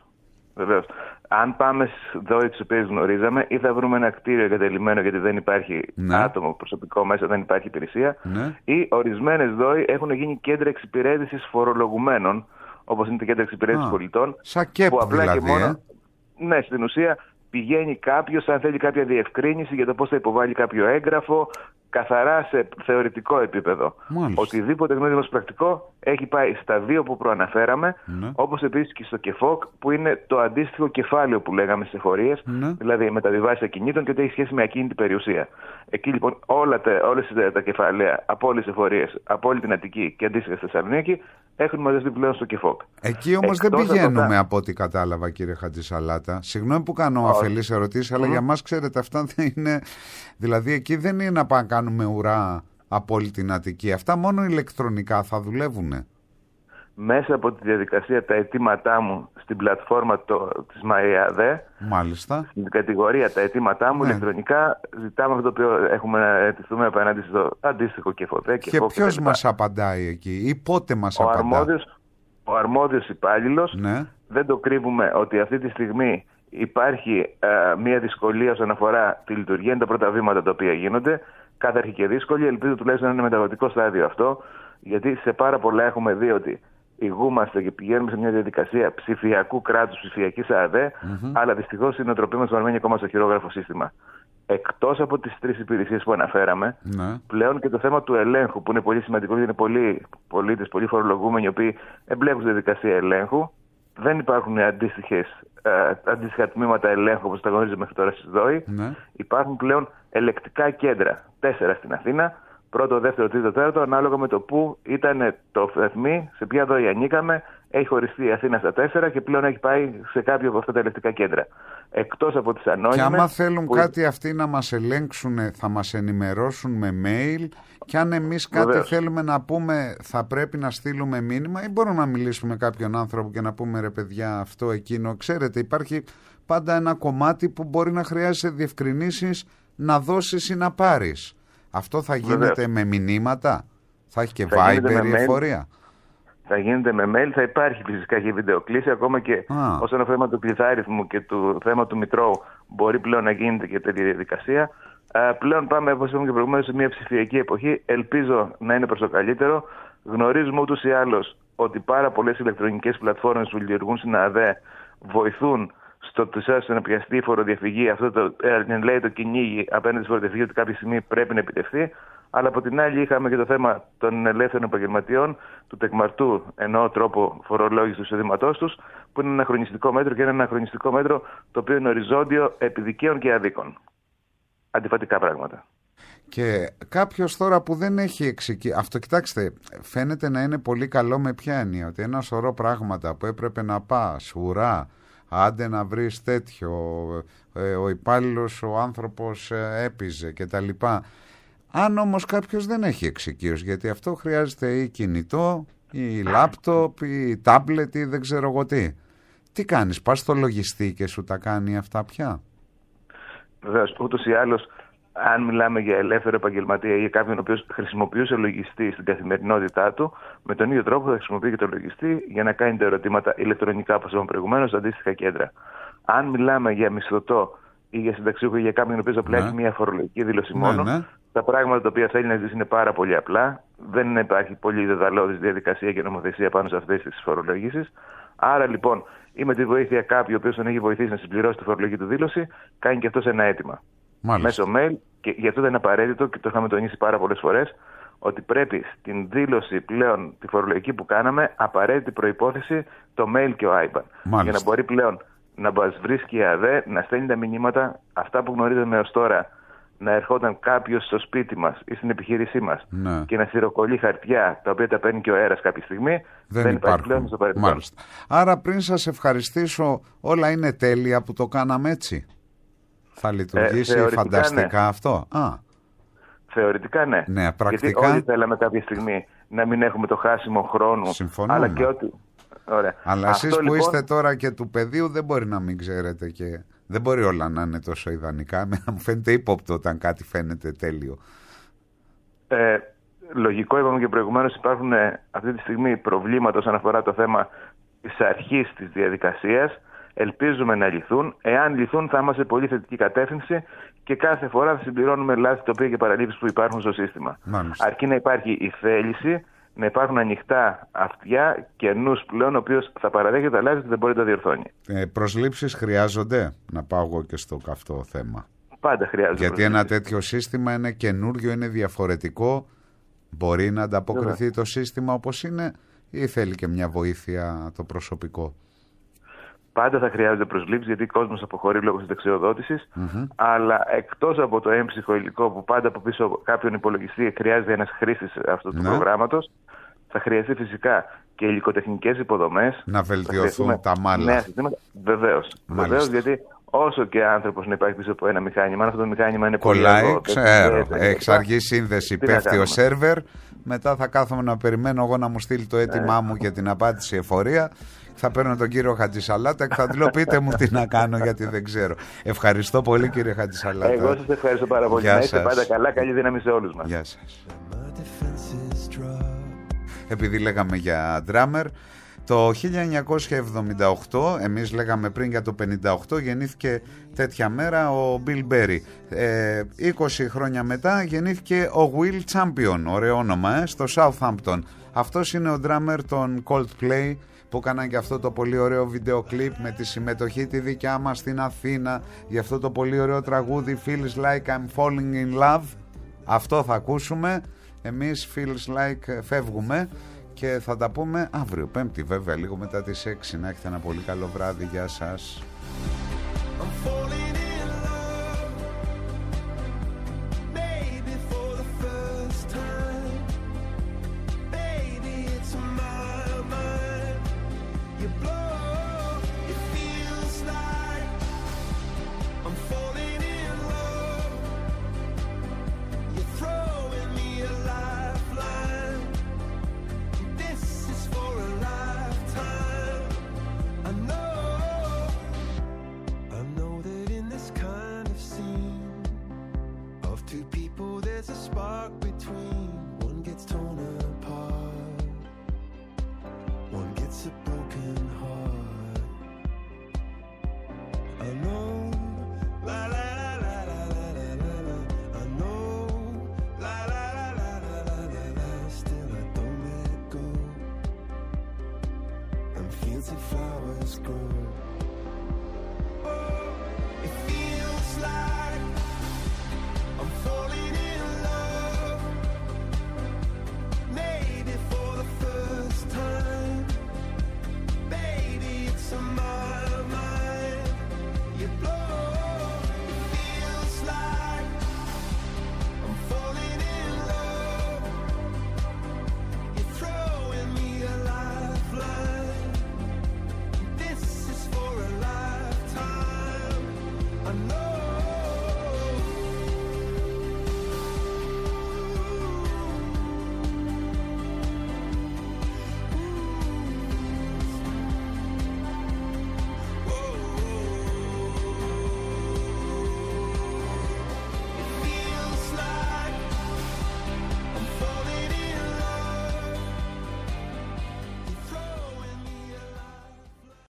Αν πάμε στις ΔΟΗ τις οποίες γνωρίζαμε, ή θα βρούμε ένα κτίριο εγκατελειμμένο γιατί δεν υπάρχει άτομο προσωπικό μέσα, δεν υπάρχει υπηρεσία, ή ορισμένες ΔΟΗ έχουν γίνει κέντρα εξυπηρέτησης φορολογουμένων, όπως είναι τα κέντρα εξυπηρέτησης πολιτών. Σαν ΚΕΠ που απλά δηλαδή, και μόνο, ναι, στην ουσία πηγαίνει κάποιος αν θέλει κάποια διευκρίνηση για το πώς θα υποβάλει κάποιο έγγραφο, καθαρά σε θεωρητικό επίπεδο. Μάλιστα. Οτιδήποτε γνώδιμος πρακτικό έχει πάει στα 2 που προαναφέραμε, όπως επίσης και στο ΚΕΦΟΚ, που είναι το αντίστοιχο κεφάλαιο που λέγαμε σε εφορίες, δηλαδή μεταβιβάσεις ακινήτων και ότι έχει σχέση με ακίνητη περιουσία. Εκεί λοιπόν όλες τα κεφάλαια από όλες τις εφορίες, από όλη την Αττική και αντίστοιχα στη Θεσσαλονίκη, έχουν μαζευτεί πλέον στο ΚΕΦΟΚ. Εκεί όμως δεν πηγαίνουμε από ό,τι κατάλαβα, κύριε Χατζησαλάτα. Συγγνώμη που κάνω αφελείς ερωτήσεις, αλλά για μας, ξέρετε, αυτά δεν είναι. Δηλαδή, εκεί δεν είναι να πάμε να κάνουμε ουρά από όλη την Αττική. Αυτά μόνο ηλεκτρονικά θα δουλεύουνε. Μέσα από τη διαδικασία τα αιτήματά μου στην πλατφόρμα της ΜΑΕΑΔΕ, μάλιστα, στην κατηγορία τα αιτήματά μου ηλεκτρονικά, ζητάμε αυτό το οποίο έχουμε να αιτηθούμε απέναντι στο αντίστοιχο ΚΕΦΟΔΕ. Και ποιος μας απαντάει εκεί ή πότε μας απαντάει? Ο αρμόδιος υπάλληλος, δεν το κρύβουμε ότι αυτή τη στιγμή υπάρχει μια δυσκολία όσον αφορά τη λειτουργία, είναι τα πρώτα βήματα τα οποία γίνονται, κάθαρχη και δύσκολη. Ελπίζω τουλάχιστον να είναι μεταβατικό στάδιο αυτό, γιατί σε πάρα πολλά έχουμε δει ότι ηγούμαστε και πηγαίνουμε σε μια διαδικασία ψηφιακού κράτους, ψηφιακής ΑΔΕ, αλλά δυστυχώς η νοοτροπία μας παραμένει ακόμα στο χειρόγραφο σύστημα. Εκτός από τις 3 υπηρεσίες που αναφέραμε, πλέον και το θέμα του ελέγχου, που είναι πολύ σημαντικό, γιατί είναι πολλοί πολίτες, πολλοί φορολογούμενοι, οι οποίοι εμπλέκουν στη διαδικασία ελέγχου. Δεν υπάρχουν αντίστοιχα τμήματα ελέγχου όπως τα γνωρίζουμε μέχρι τώρα στις ΔΟΗ. Υπάρχουν πλέον ελεκτικά κέντρα, 4 στην Αθήνα, πρώτο, δεύτερο, τρίτο, τέταρτο, ανάλογα με το που ήταν το ΕΘΜΗ, σε ποια ΔΟΗ ανήκαμε. Έχει χωριστεί η Αθήνα στα 4 και πλέον έχει πάει σε κάποιο από αυτά τα ελεκτικά κέντρα. Εκτός από τις ανώνυμες. Και άμα θέλουν κάτι αυτοί να μας ελέγξουν, θα μας ενημερώσουν με mail. Και αν εμείς κάτι θέλουμε να πούμε, θα πρέπει να στείλουμε μήνυμα, ή μπορούμε να μιλήσουμε με κάποιον άνθρωπο και να πούμε, ρε παιδιά, αυτό, εκείνο. Ξέρετε, υπάρχει πάντα ένα κομμάτι που μπορεί να χρειάζεσαι διευκρινήσεις να δώσεις ή να πάρεις. Αυτό θα γίνεται με μηνύματα, θα έχει και Viber η εφορία? Θα γίνεται με mail, θα υπάρχει φυσικά και βιντεοκλήση, ακόμα και όσον αφορά το πληθάριθμο και το θέμα του Μητρώου, μπορεί πλέον να γίνεται και τέτοια διαδικασία. Πλέον πάμε, όπως είπαμε και προηγουμένως, σε μια ψηφιακή εποχή. Ελπίζω να είναι προς το καλύτερο. Γνωρίζουμε ούτως ή άλλως ότι πάρα πολλές ηλεκτρονικές πλατφόρμες που λειτουργούν στην ΑΔΕ βοηθούν στο να πιαστεί η φοροδιαφυγή. Αυτό λέει το κυνήγι απέναντι στη φοροδιαφυγή, ότι κάποια στιγμή πρέπει να επιτευχθεί. Αλλά από την άλλη είχαμε και το θέμα των ελεύθερων επαγγελματιών, του τεκμαρτού εννοώ τρόπο φορολόγησης του εισοδήματός τους, που είναι ένα χρονιστικό μέτρο και είναι ένα χρονιστικό μέτρο το οποίο είναι οριζόντιο επί δικαίων και αδίκων. Αντιφατικά πράγματα. Και κάποιος τώρα που δεν έχει αυτό, κοιτάξτε, φαίνεται να είναι πολύ καλό με ποια έννοια? Ότι ένα σωρό πράγματα που έπρεπε να πας, ουρά, άντε να βρεις τέτοιο, ο υπάλληλος, ο άνθρωπος έπιζε κτλ. Αν όμως κάποιος δεν έχει εξοικείωση, γιατί αυτό χρειάζεται ή κινητό ή λάπτοπ ή τάμπλετ ή δεν ξέρω εγώ τι κάνεις? Πας στο λογιστή και σου τα κάνει αυτά πια? Βεβαίως, ούτως ή άλλως, αν μιλάμε για ελεύθερο επαγγελματία ή κάποιον ο οποίος χρησιμοποιούσε λογιστή στην καθημερινότητά του, με τον ίδιο τρόπο θα χρησιμοποιεί και το λογιστή για να κάνει τα ερωτήματα ηλεκτρονικά, όπως είπαμε προηγουμένως, στα αντίστοιχα κέντρα. Αν μιλάμε για μισθωτό ή για συνταξιούχο ή για κάποιον ο οποίος απλά έχει μια φορολογική δήλωση μόνο, τα πράγματα τα οποία θέλει να ζήσει είναι πάρα πολύ απλά. Δεν υπάρχει πολύ δεδαλώδης διαδικασία και νομοθεσία πάνω σε αυτές τις φορολογήσεις. Άρα λοιπόν, ή με τη βοήθεια κάποιου ο οποίος τον έχει βοηθήσει να συμπληρώσει τη φορολογική του δήλωση, κάνει και αυτός ένα αίτημα. Μέσω mail, και γι' αυτό δεν είναι απαραίτητο και το είχαμε τονίσει πάρα πολλές φορές, ότι πρέπει στην δήλωση πλέον τη φορολογική που κάναμε, απαραίτητη προϋπόθεση το mail και ο IBAN. Για να μπορεί πλέον να μας βρίσκει η ΑΔΕ, να στέλνει τα μηνύματα, αυτά που γνωρίζαμε ως τώρα, να ερχόταν κάποιος στο σπίτι μας ή στην επιχείρησή μας και να σιροκολλεί χαρτιά τα οποία τα παίρνει και ο αέρας κάποια στιγμή, δεν υπάρχει πλέον στο παρελθόν. Μάλιστα. Άρα πριν σας ευχαριστήσω, όλα είναι τέλεια που το κάναμε έτσι? Θα λειτουργήσει φανταστικά αυτό? Θεωρητικά ναι. Πρακτικά. Γιατί όλοι θέλαμε κάποια στιγμή να μην έχουμε το χάσιμο χρόνου. Συμφωνούμε. Αλλά και ότι... Ωραία. Αλλά εσείς που είστε τώρα και του πεδίου δεν μπορεί να μην ξέρετε και δεν μπορεί όλα να είναι τόσο ιδανικά. Εμένα μου φαίνεται ύποπτο όταν κάτι φαίνεται τέλειο. Λογικό, είπαμε και προηγουμένως, υπάρχουν αυτή τη στιγμή προβλήματα όσον αφορά το θέμα της αρχής της διαδικασίας. Ελπίζουμε να λυθούν. Εάν λυθούν, θα είμαστε σε πολύ θετική κατεύθυνση και κάθε φορά θα συμπληρώνουμε λάθη, τοπία και παραλήψεις που υπάρχουν στο σύστημα. Μάλιστα. Αρκεί να υπάρχει η θέληση να υπάρχουν ανοιχτά αυτιά και νους πλέον, ο οποίος θα παραδέχεται αλλάζει και δεν μπορεί να το διορθώνει. Προσλήψεις χρειάζονται, να πάω εγώ και στο καυτό θέμα. Πάντα χρειάζεται. Γιατί ένα τέτοιο σύστημα είναι καινούριο, είναι διαφορετικό. Μπορεί να ανταποκριθεί το σύστημα όπως είναι, ή θέλει και μια βοήθεια το προσωπικό? Πάντα θα χρειάζεται προσλήψεις, γιατί ο κόσμος αποχωρεί λόγω της δεξιοδότησης. Αλλά εκτός από το έμψυχο υλικό που πάντα από πίσω κάποιον υπολογιστή χρειάζεται ένας χρήστης αυτού του προγράμματος, θα χρειαστεί φυσικά και υλικοτεχνικές υποδομές. Να βελτιωθούν τα μάλλα. Νέα συστήματα. Βεβαίως, γιατί όσο και άνθρωπος να υπάρχει πίσω από ένα μηχάνημα, αν αυτό το μηχάνημα είναι κολλάει, ξέρω. Έχεις αργή σύνδεση, πέφτει ο σερβερ. Μετά θα κάθομαι να περιμένω εγώ να μου στείλει το αίτημά μου και την απάντηση εφορία. Θα παίρνω τον κύριο Χατζησαλάτα και θα του λέω πείτε μου τι να κάνω, γιατί δεν ξέρω. Ευχαριστώ πολύ, κύριε Χατζησαλάτα. Εγώ σας ευχαριστώ πάρα πολύ. Να είστε πάντα καλά, καλή δύναμη σε όλους μας. Γεια σας. Επειδή λέγαμε για ντράμερ, το 1978, εμείς λέγαμε πριν για το 58, γεννήθηκε τέτοια μέρα ο Bill Berry. 20 χρόνια μετά γεννήθηκε ο Will Champion, ωραίο όνομα, στο Southampton. Αυτός είναι ο ντράμερ των Coldplay, που έκαναν και αυτό το πολύ ωραίο βίντεο κλιπ με τη συμμετοχή τη δικιά μας στην Αθήνα για αυτό το πολύ ωραίο τραγούδι Feels Like I'm Falling in Love. Αυτό θα ακούσουμε. Εμείς Feels Like φεύγουμε και θα τα πούμε αύριο, Πέμπτη βέβαια, λίγο μετά τις 6. Να έχετε ένα πολύ καλό βράδυ. Γεια σας.